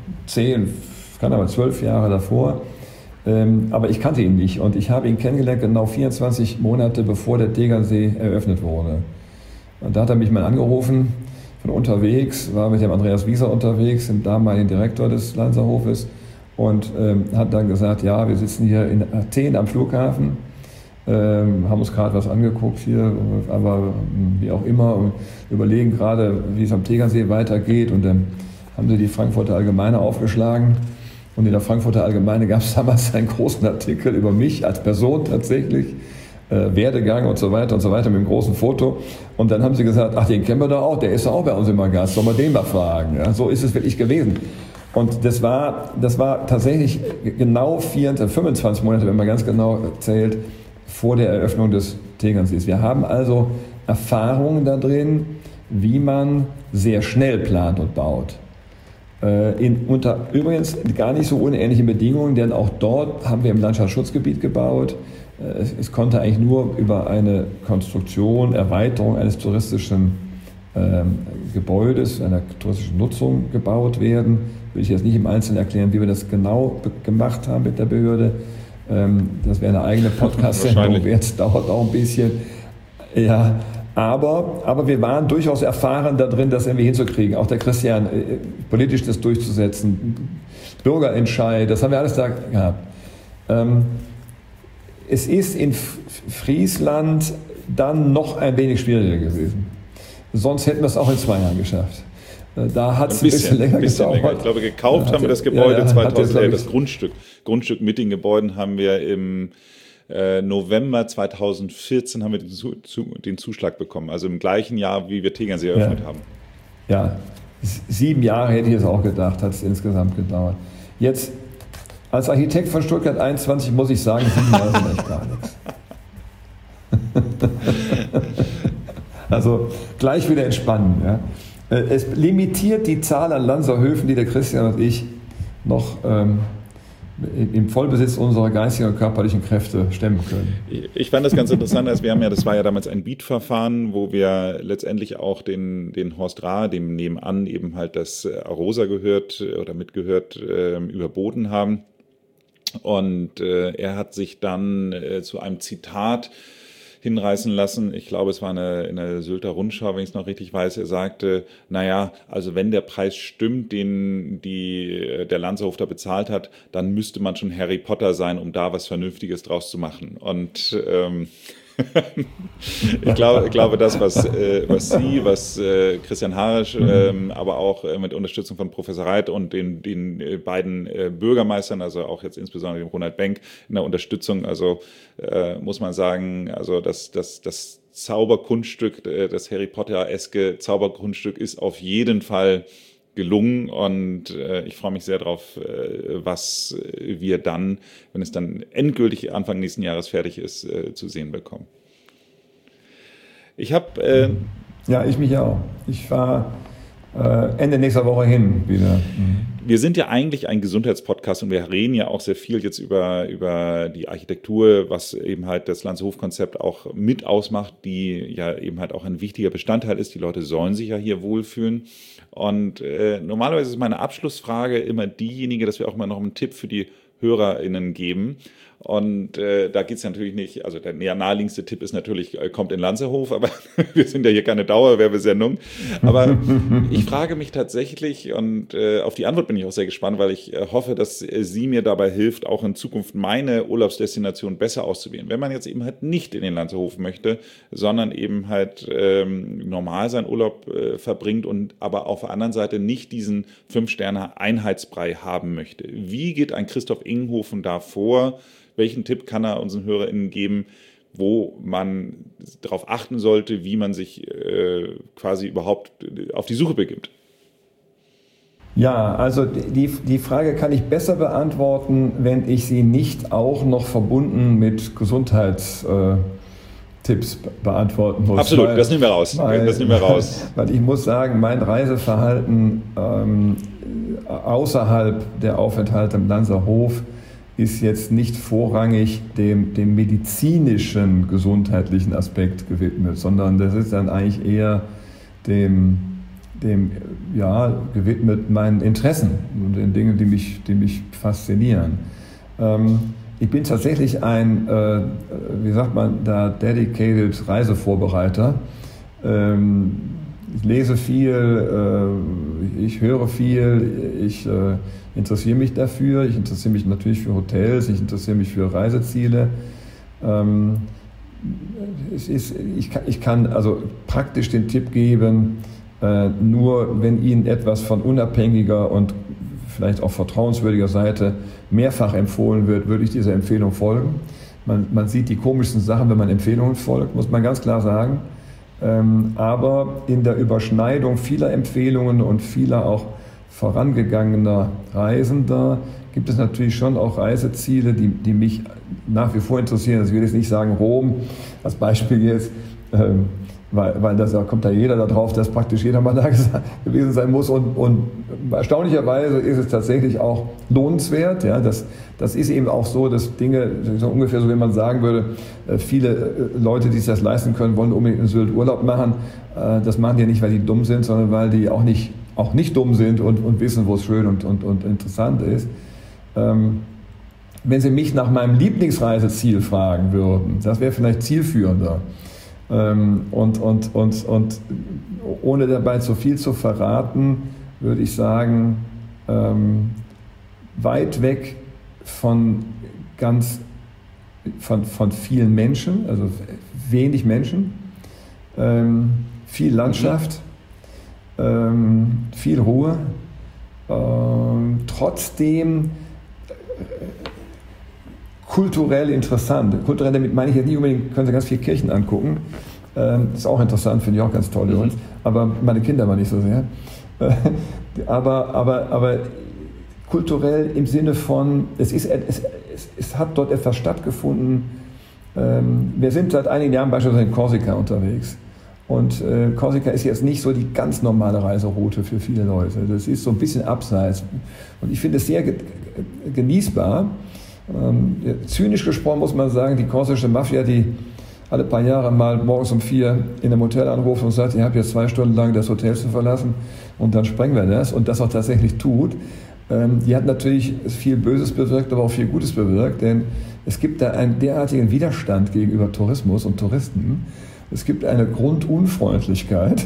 12 Jahre davor, aber ich kannte ihn nicht und ich habe ihn kennengelernt genau 24 Monate bevor der Tegernsee eröffnet wurde. Und da hat er mich mal angerufen von unterwegs, war mit dem Andreas Wieser unterwegs, dem damaligen Direktor des Lanzerhofes, und hat dann gesagt, ja, wir sitzen hier in Athen am Flughafen, haben uns gerade was angeguckt hier, aber wie auch immer, und überlegen gerade, wie es am Tegernsee weitergeht. Und dann haben sie die Frankfurter Allgemeine aufgeschlagen. Und in der Frankfurter Allgemeine gab es damals einen großen Artikel über mich als Person tatsächlich, Werdegang und so weiter mit einem großen Foto. Und dann haben sie gesagt, ach, den kennen wir doch auch, der ist doch auch bei uns immer Gast, sollen wir den mal fragen. Ja, so ist es wirklich gewesen. Und das war tatsächlich genau 25 Monate, wenn man ganz genau zählt, vor der Eröffnung des Tegernsees. Wir haben also Erfahrungen da drin, wie man sehr schnell plant und baut. Unter übrigens gar nicht so unähnlichen Bedingungen, denn auch dort haben wir im Landschaftsschutzgebiet gebaut. Es konnte eigentlich nur über eine Konstruktion, Erweiterung eines touristischen Gebäudes, einer touristischen Nutzung gebaut werden. Will ich jetzt nicht im Einzelnen erklären, wie wir das genau gemacht haben mit der Behörde. Das wäre eine eigene Podcast-Sendung, jetzt dauert auch ein bisschen. Ja, aber wir waren durchaus erfahren da drin, das irgendwie hinzukriegen. Auch der Christian, politisch das durchzusetzen, Bürgerentscheid, das haben wir alles da gehabt. Es ist in Friesland dann noch ein wenig schwieriger gewesen. Sonst hätten wir es auch in 2 Jahren geschafft. Da hat es ein bisschen länger gedauert. Ich glaube, gekauft haben wir das Gebäude 2011, das Grundstück mit den Gebäuden haben wir im November 2014 haben wir den Zuschlag bekommen. Also im gleichen Jahr, wie wir Tegernsee eröffnet haben. Ja, 7 Jahre hätte ich es auch gedacht, hat es insgesamt gedauert. Jetzt, als Architekt von Stuttgart 21 muss ich sagen, 7 Jahre sind echt gar nichts. Also gleich wieder entspannen. Ja. Es limitiert die Zahl an Lanzerhöfen, die der Christian und ich noch im Vollbesitz unserer geistigen und körperlichen Kräfte stemmen können. Ich fand das ganz interessant, das war ja damals ein Bietverfahren, wo wir letztendlich auch den Horst Rahr, dem nebenan eben halt das Arosa gehört oder mitgehört, überboten haben. Und er hat sich dann zu einem Zitat hinreißen lassen. Ich glaube, es war in der Sylter Rundschau, wenn ich es noch richtig weiß. Er sagte, naja, also wenn der Preis stimmt, den der Lanzerhof da bezahlt hat, dann müsste man schon Harry Potter sein, um da was Vernünftiges draus zu machen. Und ich glaube, das, was Sie, Christian Harsch, aber auch mit Unterstützung von Professor Reit und den beiden Bürgermeistern, also auch jetzt insbesondere dem Ronald Benck in der Unterstützung, also muss man sagen, also das Zauberkunststück, das Harry Potter-eske Zauberkunststück ist auf jeden Fall gelungen und ich freue mich sehr drauf, was wir dann, wenn es dann endgültig Anfang nächsten Jahres fertig ist, zu sehen bekommen. Ja, ich mich auch. Ich war Ende nächster Woche hin wieder. Wir sind ja eigentlich ein Gesundheitspodcast und wir reden ja auch sehr viel jetzt über die Architektur, was eben halt das Lanzerhof-Konzept auch mit ausmacht, die ja eben halt auch ein wichtiger Bestandteil ist. Die Leute sollen sich ja hier wohlfühlen. Und normalerweise ist meine Abschlussfrage immer diejenige, dass wir auch mal noch einen Tipp für die HörerInnen geben. Und da geht es natürlich nicht, also der naheliegendste Tipp ist natürlich, kommt in Lanzerhof, aber wir sind ja hier keine Dauerwerbesendung. Aber ich frage mich tatsächlich, und auf die Antwort bin ich auch sehr gespannt, weil ich hoffe, dass sie mir dabei hilft, auch in Zukunft meine Urlaubsdestination besser auszuwählen. Wenn man jetzt eben halt nicht in den Lanzerhof möchte, sondern eben halt normal seinen Urlaub verbringt und aber auf der anderen Seite nicht diesen 5-Sterne-Einheitsbrei haben möchte. Wie geht ein Christoph Inghofen da vor? Welchen Tipp kann er unseren HörerInnen geben, wo man darauf achten sollte, wie man sich quasi überhaupt auf die Suche begibt? Ja, also die Frage kann ich besser beantworten, wenn ich sie nicht auch noch verbunden mit Gesundheitstipps beantworten muss. Absolut, das nehmen wir raus. Weil ich muss sagen, mein Reiseverhalten außerhalb der Aufenthalte im Lanzerhof ist jetzt nicht vorrangig dem medizinischen, gesundheitlichen Aspekt gewidmet, sondern das ist dann eigentlich eher dem gewidmet meinen Interessen und den Dingen, die mich faszinieren. Ich bin tatsächlich ein, dedicated Reisevorbereiter. Ich lese viel, ich höre viel, ich interessiere mich dafür, ich interessiere mich natürlich für Hotels, ich interessiere mich für Reiseziele. Ich kann also praktisch den Tipp geben, nur wenn Ihnen etwas von unabhängiger und vielleicht auch vertrauenswürdiger Seite mehrfach empfohlen wird, würde ich dieser Empfehlung folgen. Man sieht die komischsten Sachen, wenn man Empfehlungen folgt, muss man ganz klar sagen. Aber in der Überschneidung vieler Empfehlungen und vieler auch vorangegangener Reisender gibt es natürlich schon auch Reiseziele, die mich nach wie vor interessieren. Also ich will jetzt nicht sagen Rom als Beispiel jetzt, weil da kommt ja jeder da drauf, dass praktisch jeder mal da gewesen sein muss. Und erstaunlicherweise ist es tatsächlich auch lohnenswert. Ja, das ist eben auch so, dass Dinge, so ungefähr so, wie man sagen würde, viele Leute, die sich das leisten können, wollen unbedingt in Sylt Urlaub machen. Das machen die nicht, weil die dumm sind, sondern weil die auch nicht dumm sind und wissen, wo es schön und interessant ist. Wenn Sie mich nach meinem Lieblingsreiseziel fragen würden, das wäre vielleicht zielführender. Und ohne dabei zu viel zu verraten, würde ich sagen, weit weg von vielen Menschen, also wenig Menschen, viel Landschaft, viel Ruhe, trotzdem kulturell interessant. Kulturell, damit meine ich jetzt nicht unbedingt, können Sie ganz viele Kirchen angucken. Das ist auch interessant, finde ich auch ganz toll übrigens. Aber meine Kinder waren nicht so sehr. Aber kulturell im Sinne von, es hat dort etwas stattgefunden. Wir sind seit einigen Jahren beispielsweise in Korsika unterwegs. Und Korsika ist jetzt nicht so die ganz normale Reiseroute für viele Leute. Das ist so ein bisschen abseits. Und ich finde es sehr genießbar. Zynisch gesprochen muss man sagen, die korsische Mafia, die alle paar Jahre mal morgens um 4 in einem Hotel anruft und sagt, ihr habt jetzt 2 Stunden lang das Hotel zu verlassen und dann sprengen wir das und das auch tatsächlich tut, die hat natürlich viel Böses bewirkt, aber auch viel Gutes bewirkt, denn es gibt da einen derartigen Widerstand gegenüber Tourismus und Touristen. Es gibt eine Grundunfreundlichkeit,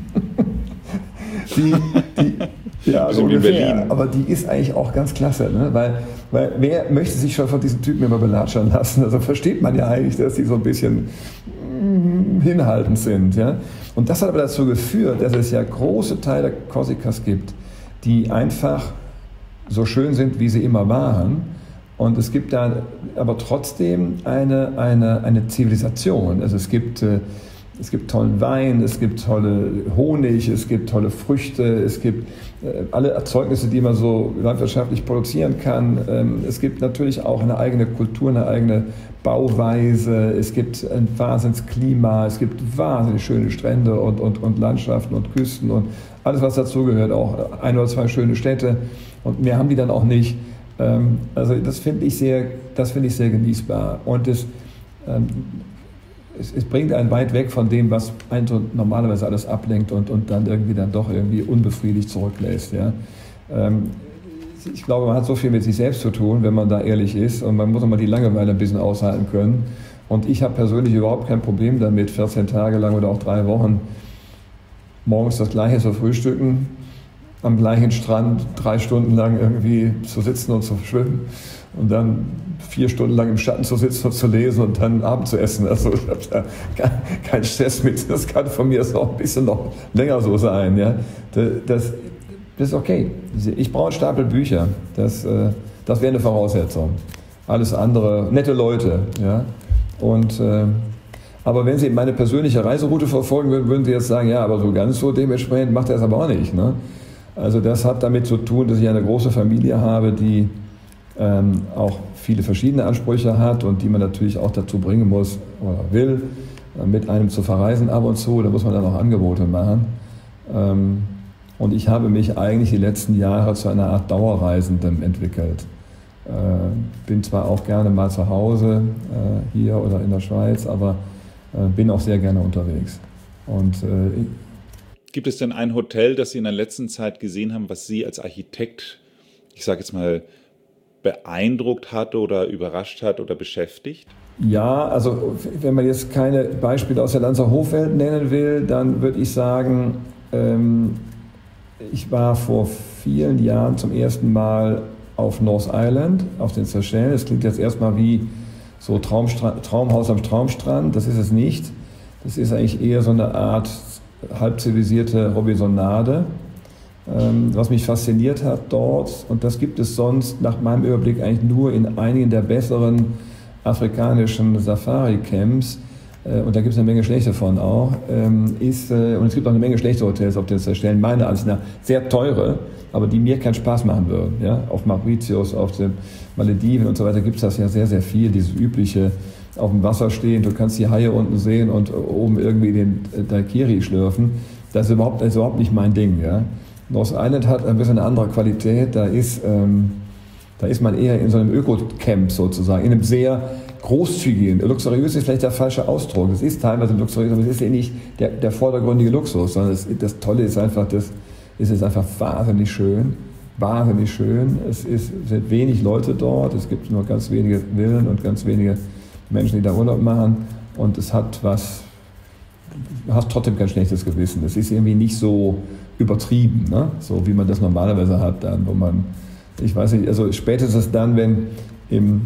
ja, so ungefähr, aber die ist eigentlich auch ganz klasse, ne? Weil wer möchte sich schon von diesen Typen immer belatschern lassen? Also versteht man ja eigentlich, dass die so ein bisschen hinhaltend sind. Ja? Und das hat aber dazu geführt, dass es ja große Teile Korsikas gibt, die einfach so schön sind, wie sie immer waren. Und es gibt da aber trotzdem eine Zivilisation. Also es gibt Es gibt tollen Wein, es gibt tolle Honig, es gibt tolle Früchte, es gibt alle Erzeugnisse, die man so landwirtschaftlich produzieren kann. Es gibt natürlich auch eine eigene Kultur, eine eigene Bauweise, es gibt ein Wahnsinnsklima, es gibt wahnsinnig schöne Strände und Landschaften und Küsten und alles, was dazugehört, auch 1 oder 2 schöne Städte und mehr haben die dann auch nicht. Also das finde ich sehr genießbar und es bringt einen weit weg von dem, was einen so normalerweise alles ablenkt und dann doch irgendwie unbefriedigt zurücklässt. Ja. Ich glaube, man hat so viel mit sich selbst zu tun, wenn man da ehrlich ist und man muss auch mal die Langeweile ein bisschen aushalten können. Und ich habe persönlich überhaupt kein Problem damit, 14 Tage lang oder auch 3 Wochen morgens das Gleiche zu frühstücken, am gleichen Strand 3 Stunden lang irgendwie zu sitzen und zu schwimmen und dann 4 Stunden lang im Schatten zu sitzen und zu lesen und dann Abend zu essen. Also ich habe da keinen Stress mit. Das kann von mir auch ein bisschen noch länger so sein. Ja. Das ist okay. Ich brauche einen Stapel Bücher. Das wäre eine Voraussetzung. Alles andere, nette Leute. Ja. Aber wenn Sie meine persönliche Reiseroute verfolgen würden, würden Sie jetzt sagen, ja, aber so ganz so dementsprechend macht er es aber auch nicht. Ne? Also das hat damit zu tun, dass ich eine große Familie habe, die auch viele verschiedene Ansprüche hat und die man natürlich auch dazu bringen muss oder will, mit einem zu verreisen ab und zu. Da muss man dann auch Angebote machen. Und ich habe mich eigentlich die letzten Jahre zu einer Art Dauerreisendem entwickelt. Bin zwar auch gerne mal zu Hause hier oder in der Schweiz, aber bin auch sehr gerne unterwegs. Und gibt es denn ein Hotel, das Sie in der letzten Zeit gesehen haben, was Sie als Architekt, ich sage jetzt mal, beeindruckt hat oder überrascht hat oder beschäftigt? Ja, also wenn man jetzt keine Beispiele aus der Lanzerhofwelt nennen will, dann würde ich sagen, ich war vor vielen Jahren zum ersten Mal auf North Island, auf den Seychellen. Das klingt jetzt erstmal wie so Traumhaus am Traumstrand, das ist es nicht. Das ist eigentlich eher so eine Art halb zivilisierte Robinsonade. Was mich fasziniert hat dort, und das gibt es sonst nach meinem Überblick eigentlich nur in einigen der besseren afrikanischen Safari-Camps, und da gibt es eine Menge schlechte von auch, und es gibt auch eine Menge schlechte Hotels auf den Seychellen, meiner Ansicht nach sehr teure, aber die mir keinen Spaß machen würden. Ja? Auf Mauritius, auf den Malediven und so weiter gibt es das ja sehr, sehr viel, dieses übliche auf dem Wasser stehen, du kannst die Haie unten sehen und oben irgendwie den Daiquiri schlürfen. Das ist überhaupt nicht mein Ding. Ja? North Island hat ein bisschen eine andere Qualität. Da ist man eher in so einem Öko-Camp sozusagen, in einem sehr großzügigen, luxuriös ist vielleicht der falsche Ausdruck. Es ist teilweise luxuriös, aber es ist ja nicht der vordergründige Luxus, sondern das Tolle ist einfach, es ist einfach wahnsinnig schön. Wahnsinnig schön. Es sind wenig Leute dort, es gibt nur ganz wenige Villen und ganz wenige Menschen, die da Urlaub machen. Und es hat was, du hast trotzdem kein schlechtes Gewissen. Es ist irgendwie nicht so übertrieben, ne? So wie man das normalerweise hat dann, wo man, ich weiß nicht, also spätestens dann, wenn im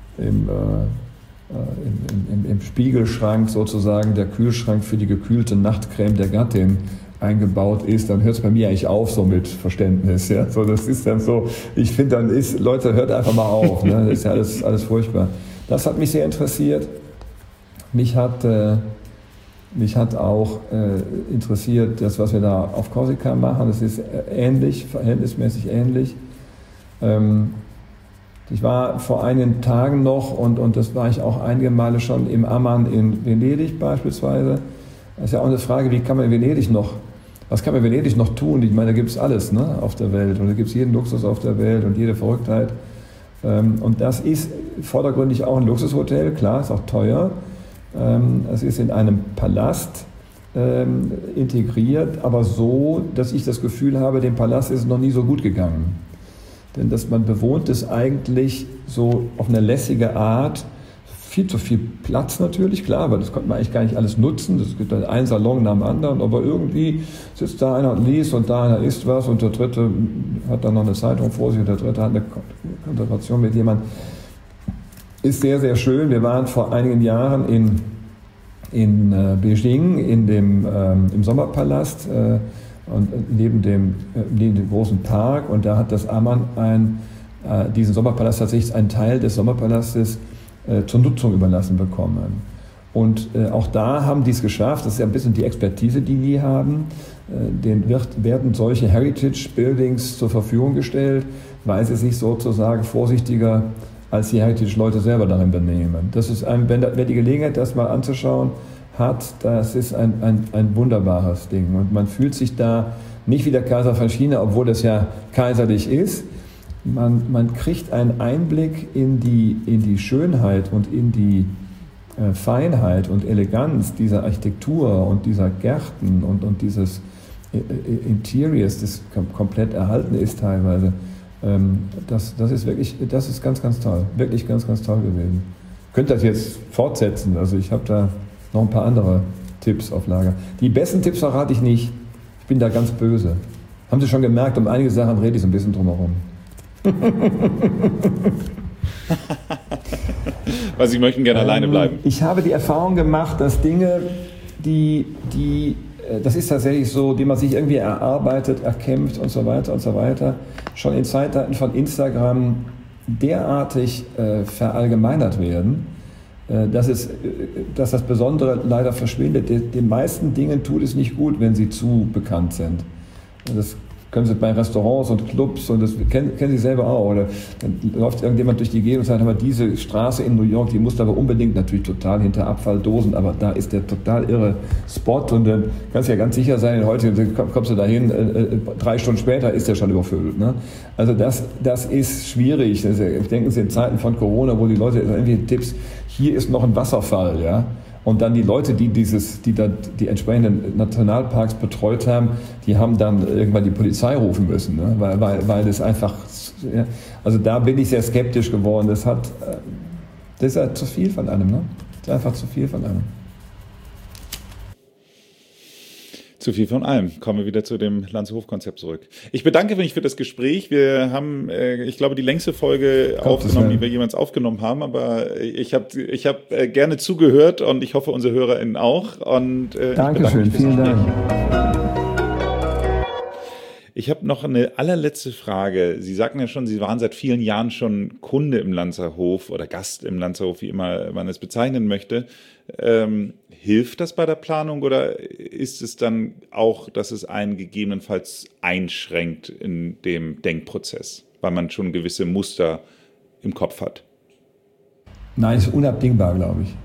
Spiegelschrank sozusagen der Kühlschrank für die gekühlte Nachtcreme der Gattin eingebaut ist, dann hört es bei mir eigentlich auf so mit Verständnis. Ja? So, das ist dann so, ich finde dann Leute, hört einfach mal auf. Ne? Das ist ja alles furchtbar. Das hat mich sehr interessiert. Mich hat auch interessiert, das, was wir da auf Korsika machen. Das ist ähnlich, verhältnismäßig ähnlich. Ich war vor einigen Tagen noch, und das war ich auch einige Male schon im Amman in Venedig beispielsweise. Das ist ja auch eine Frage, was kann man in Venedig noch tun? Ich meine, da gibt es alles, ne, auf der Welt, und da gibt es jeden Luxus auf der Welt und jede Verrücktheit. Und das ist vordergründig auch ein Luxushotel, klar, ist auch teuer. Es ist in einem Palast integriert, aber so, dass ich das Gefühl habe, dem Palast ist es noch nie so gut gegangen. Denn dass man bewohnt es eigentlich so auf eine lässige Art, viel zu viel Platz natürlich, klar, aber das konnte man eigentlich gar nicht alles nutzen. Es gibt dann einen Salon nach dem anderen, aber irgendwie sitzt da einer und liest und da einer isst was und der dritte hat dann noch eine Zeitung vor sich und der dritte hat eine Konversation mit jemandem. Ist sehr, sehr schön. Wir waren vor einigen Jahren in Beijing im Sommerpalast und neben dem großen Park, und da hat das Amman diesen Sommerpalast tatsächlich einen Teil des Sommerpalastes zur Nutzung überlassen bekommen. Und auch da haben die es geschafft, das ist ja ein bisschen die Expertise, die haben, denen werden solche Heritage Buildings zur Verfügung gestellt, weil sie sich sozusagen vorsichtiger als die Heritage-Leute selber darin benehmen. Das ist wer die Gelegenheit, das mal anzuschauen hat, das ist ein wunderbares Ding. Und man fühlt sich da nicht wie der Kaiser von China, obwohl das ja kaiserlich ist. Man kriegt einen Einblick in die Schönheit und in die Feinheit und Eleganz dieser Architektur und dieser Gärten und dieses Interiors, das komplett erhalten ist teilweise. Das ist ganz, ganz toll. Wirklich ganz, ganz toll gewesen. Ich könnte das jetzt fortsetzen. Also ich habe da noch ein paar andere Tipps auf Lager. Die besten Tipps verrate ich nicht. Ich bin da ganz böse. Haben Sie schon gemerkt, um einige Sachen rede ich so ein bisschen drumherum. Weil Sie möchten gerne alleine bleiben. Ich habe die Erfahrung gemacht, dass Dinge, das ist tatsächlich so, die man sich irgendwie erarbeitet, erkämpft und so weiter, schon in Zeiten von Instagram derartig verallgemeinert werden, dass das Besondere leider verschwindet. Den meisten Dingen tut es nicht gut, wenn sie zu bekannt sind. Das können Sie bei Restaurants und Clubs, und das kennen Sie selber auch, oder dann läuft irgendjemand durch die Gegend und sagt, aber diese Straße in New York, die muss aber unbedingt, natürlich total hinter Abfalldosen, aber da ist der total irre Spot, und dann kannst du ja ganz sicher sein, heute kommst du dahin, 3 Stunden später ist der schon überfüllt. Ne? Also das ist schwierig. Also denken Sie in Zeiten von Corona, wo die Leute irgendwie Tipps, hier ist noch ein Wasserfall, ja. Und dann die Leute, die die entsprechenden Nationalparks betreut haben, die haben dann irgendwann die Polizei rufen müssen, ne? weil das einfach, ja, also da bin ich sehr skeptisch geworden. Das ist ja zu viel von einem, ne? Das ist einfach zu viel von einem. Zu viel von allem. Kommen wir wieder zu dem Lanzerhof-Konzept zurück. Ich bedanke mich für das Gespräch. Wir haben, ich glaube, die längste Folge aufgenommen, die wir jemals aufgenommen haben. Aber ich hab gerne zugehört, und ich hoffe, unsere HörerInnen auch. Und Dankeschön, vielen Dank. Ich habe noch eine allerletzte Frage. Sie sagten ja schon, Sie waren seit vielen Jahren schon Kunde im Lanzerhof oder Gast im Lanzerhof, wie immer man es bezeichnen möchte. Hilft das bei der Planung, oder ist es dann auch, dass es einen gegebenenfalls einschränkt in dem Denkprozess, weil man schon gewisse Muster im Kopf hat? Nein, es ist unabdingbar, glaube ich.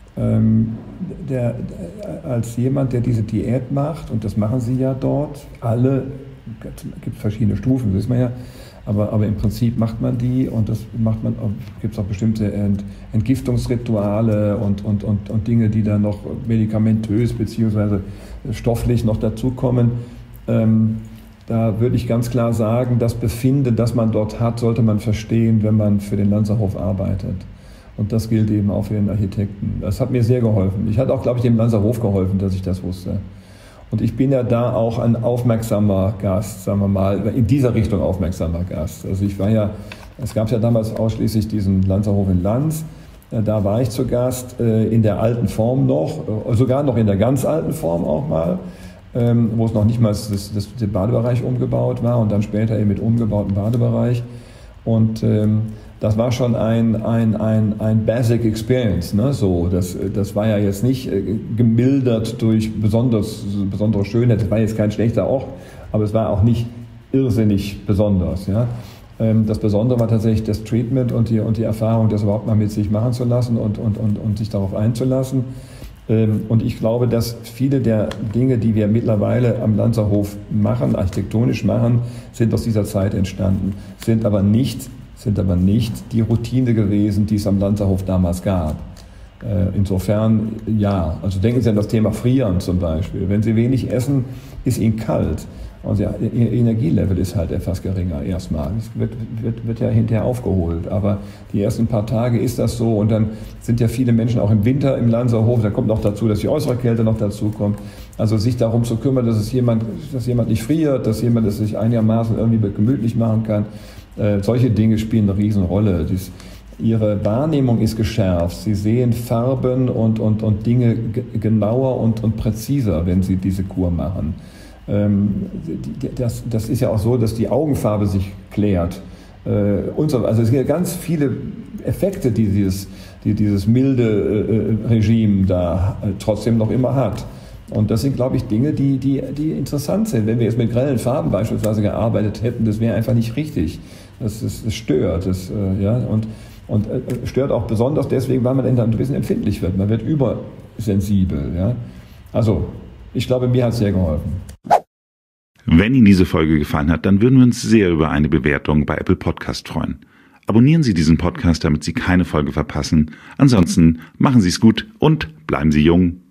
Als jemand, der diese Diät macht, und das machen Sie ja dort, es gibt verschiedene Stufen, das wissen wir ja, aber im Prinzip macht man die, und das macht man, gibt es auch bestimmte Entgiftungsrituale und Dinge, die dann noch medikamentös bzw. stofflich noch dazukommen. Da würde ich ganz klar sagen, das Befinden, das man dort hat, sollte man verstehen, wenn man für den Lanzerhof arbeitet. Und das gilt eben auch für den Architekten. Das hat mir sehr geholfen. Ich hatte auch, glaube ich, dem Lanzerhof geholfen, dass ich das wusste. Und ich bin ja da auch ein aufmerksamer Gast, sagen wir mal, in dieser Richtung aufmerksamer Gast. Also es gab ja damals ausschließlich diesen Lanzerhof in Lanz. Da war ich zu Gast, in der alten Form noch, sogar noch in der ganz alten Form auch mal, wo es noch nicht mal der Badebereich umgebaut war, und dann später eben mit umgebautem Badebereich. Und das war schon ein Basic Experience, ne? So, das war ja jetzt nicht gemildert durch besondere Schönheit. Das war jetzt kein schlechter Ort, aber es war auch nicht irrsinnig besonders. Ja? Das Besondere war tatsächlich das Treatment und die Erfahrung, das überhaupt mal mit sich machen zu lassen und sich darauf einzulassen. Und ich glaube, dass viele der Dinge, die wir mittlerweile am Lanzerhof machen, architektonisch machen, sind aus dieser Zeit entstanden, sind aber nicht die Routine gewesen, die es am Lanzerhof damals gab. Insofern ja. Also denken Sie an das Thema Frieren zum Beispiel. Wenn Sie wenig essen, ist Ihnen kalt. Und Ihr Energielevel ist halt etwas geringer erstmal. Das wird ja hinterher aufgeholt. Aber die ersten paar Tage ist das so. Und dann sind ja viele Menschen auch im Winter im Lanzerhof. Da kommt noch dazu, dass die äußere Kälte noch dazu kommt. Also sich darum zu kümmern, dass jemand nicht friert, dass jemand es sich einigermaßen irgendwie gemütlich machen kann. Solche Dinge spielen eine Riesenrolle. Ihre Wahrnehmung ist geschärft. Sie sehen Farben und Dinge genauer und präziser, wenn Sie diese Kur machen. Das ist ja auch so, dass die Augenfarbe sich klärt. Also es gibt ganz viele Effekte, die die dieses milde Regime da trotzdem noch immer hat. Und das sind, glaube ich, Dinge, die interessant sind. Wenn wir jetzt mit grellen Farben beispielsweise gearbeitet hätten, das wäre einfach nicht richtig. Das stört. Und stört auch besonders deswegen, weil man dann ein bisschen empfindlich wird. Man wird übersensibel. Ja? Also, ich glaube, mir hat es sehr geholfen. Wenn Ihnen diese Folge gefallen hat, dann würden wir uns sehr über eine Bewertung bei Apple Podcast freuen. Abonnieren Sie diesen Podcast, damit Sie keine Folge verpassen. Ansonsten machen Sie es gut und bleiben Sie jung.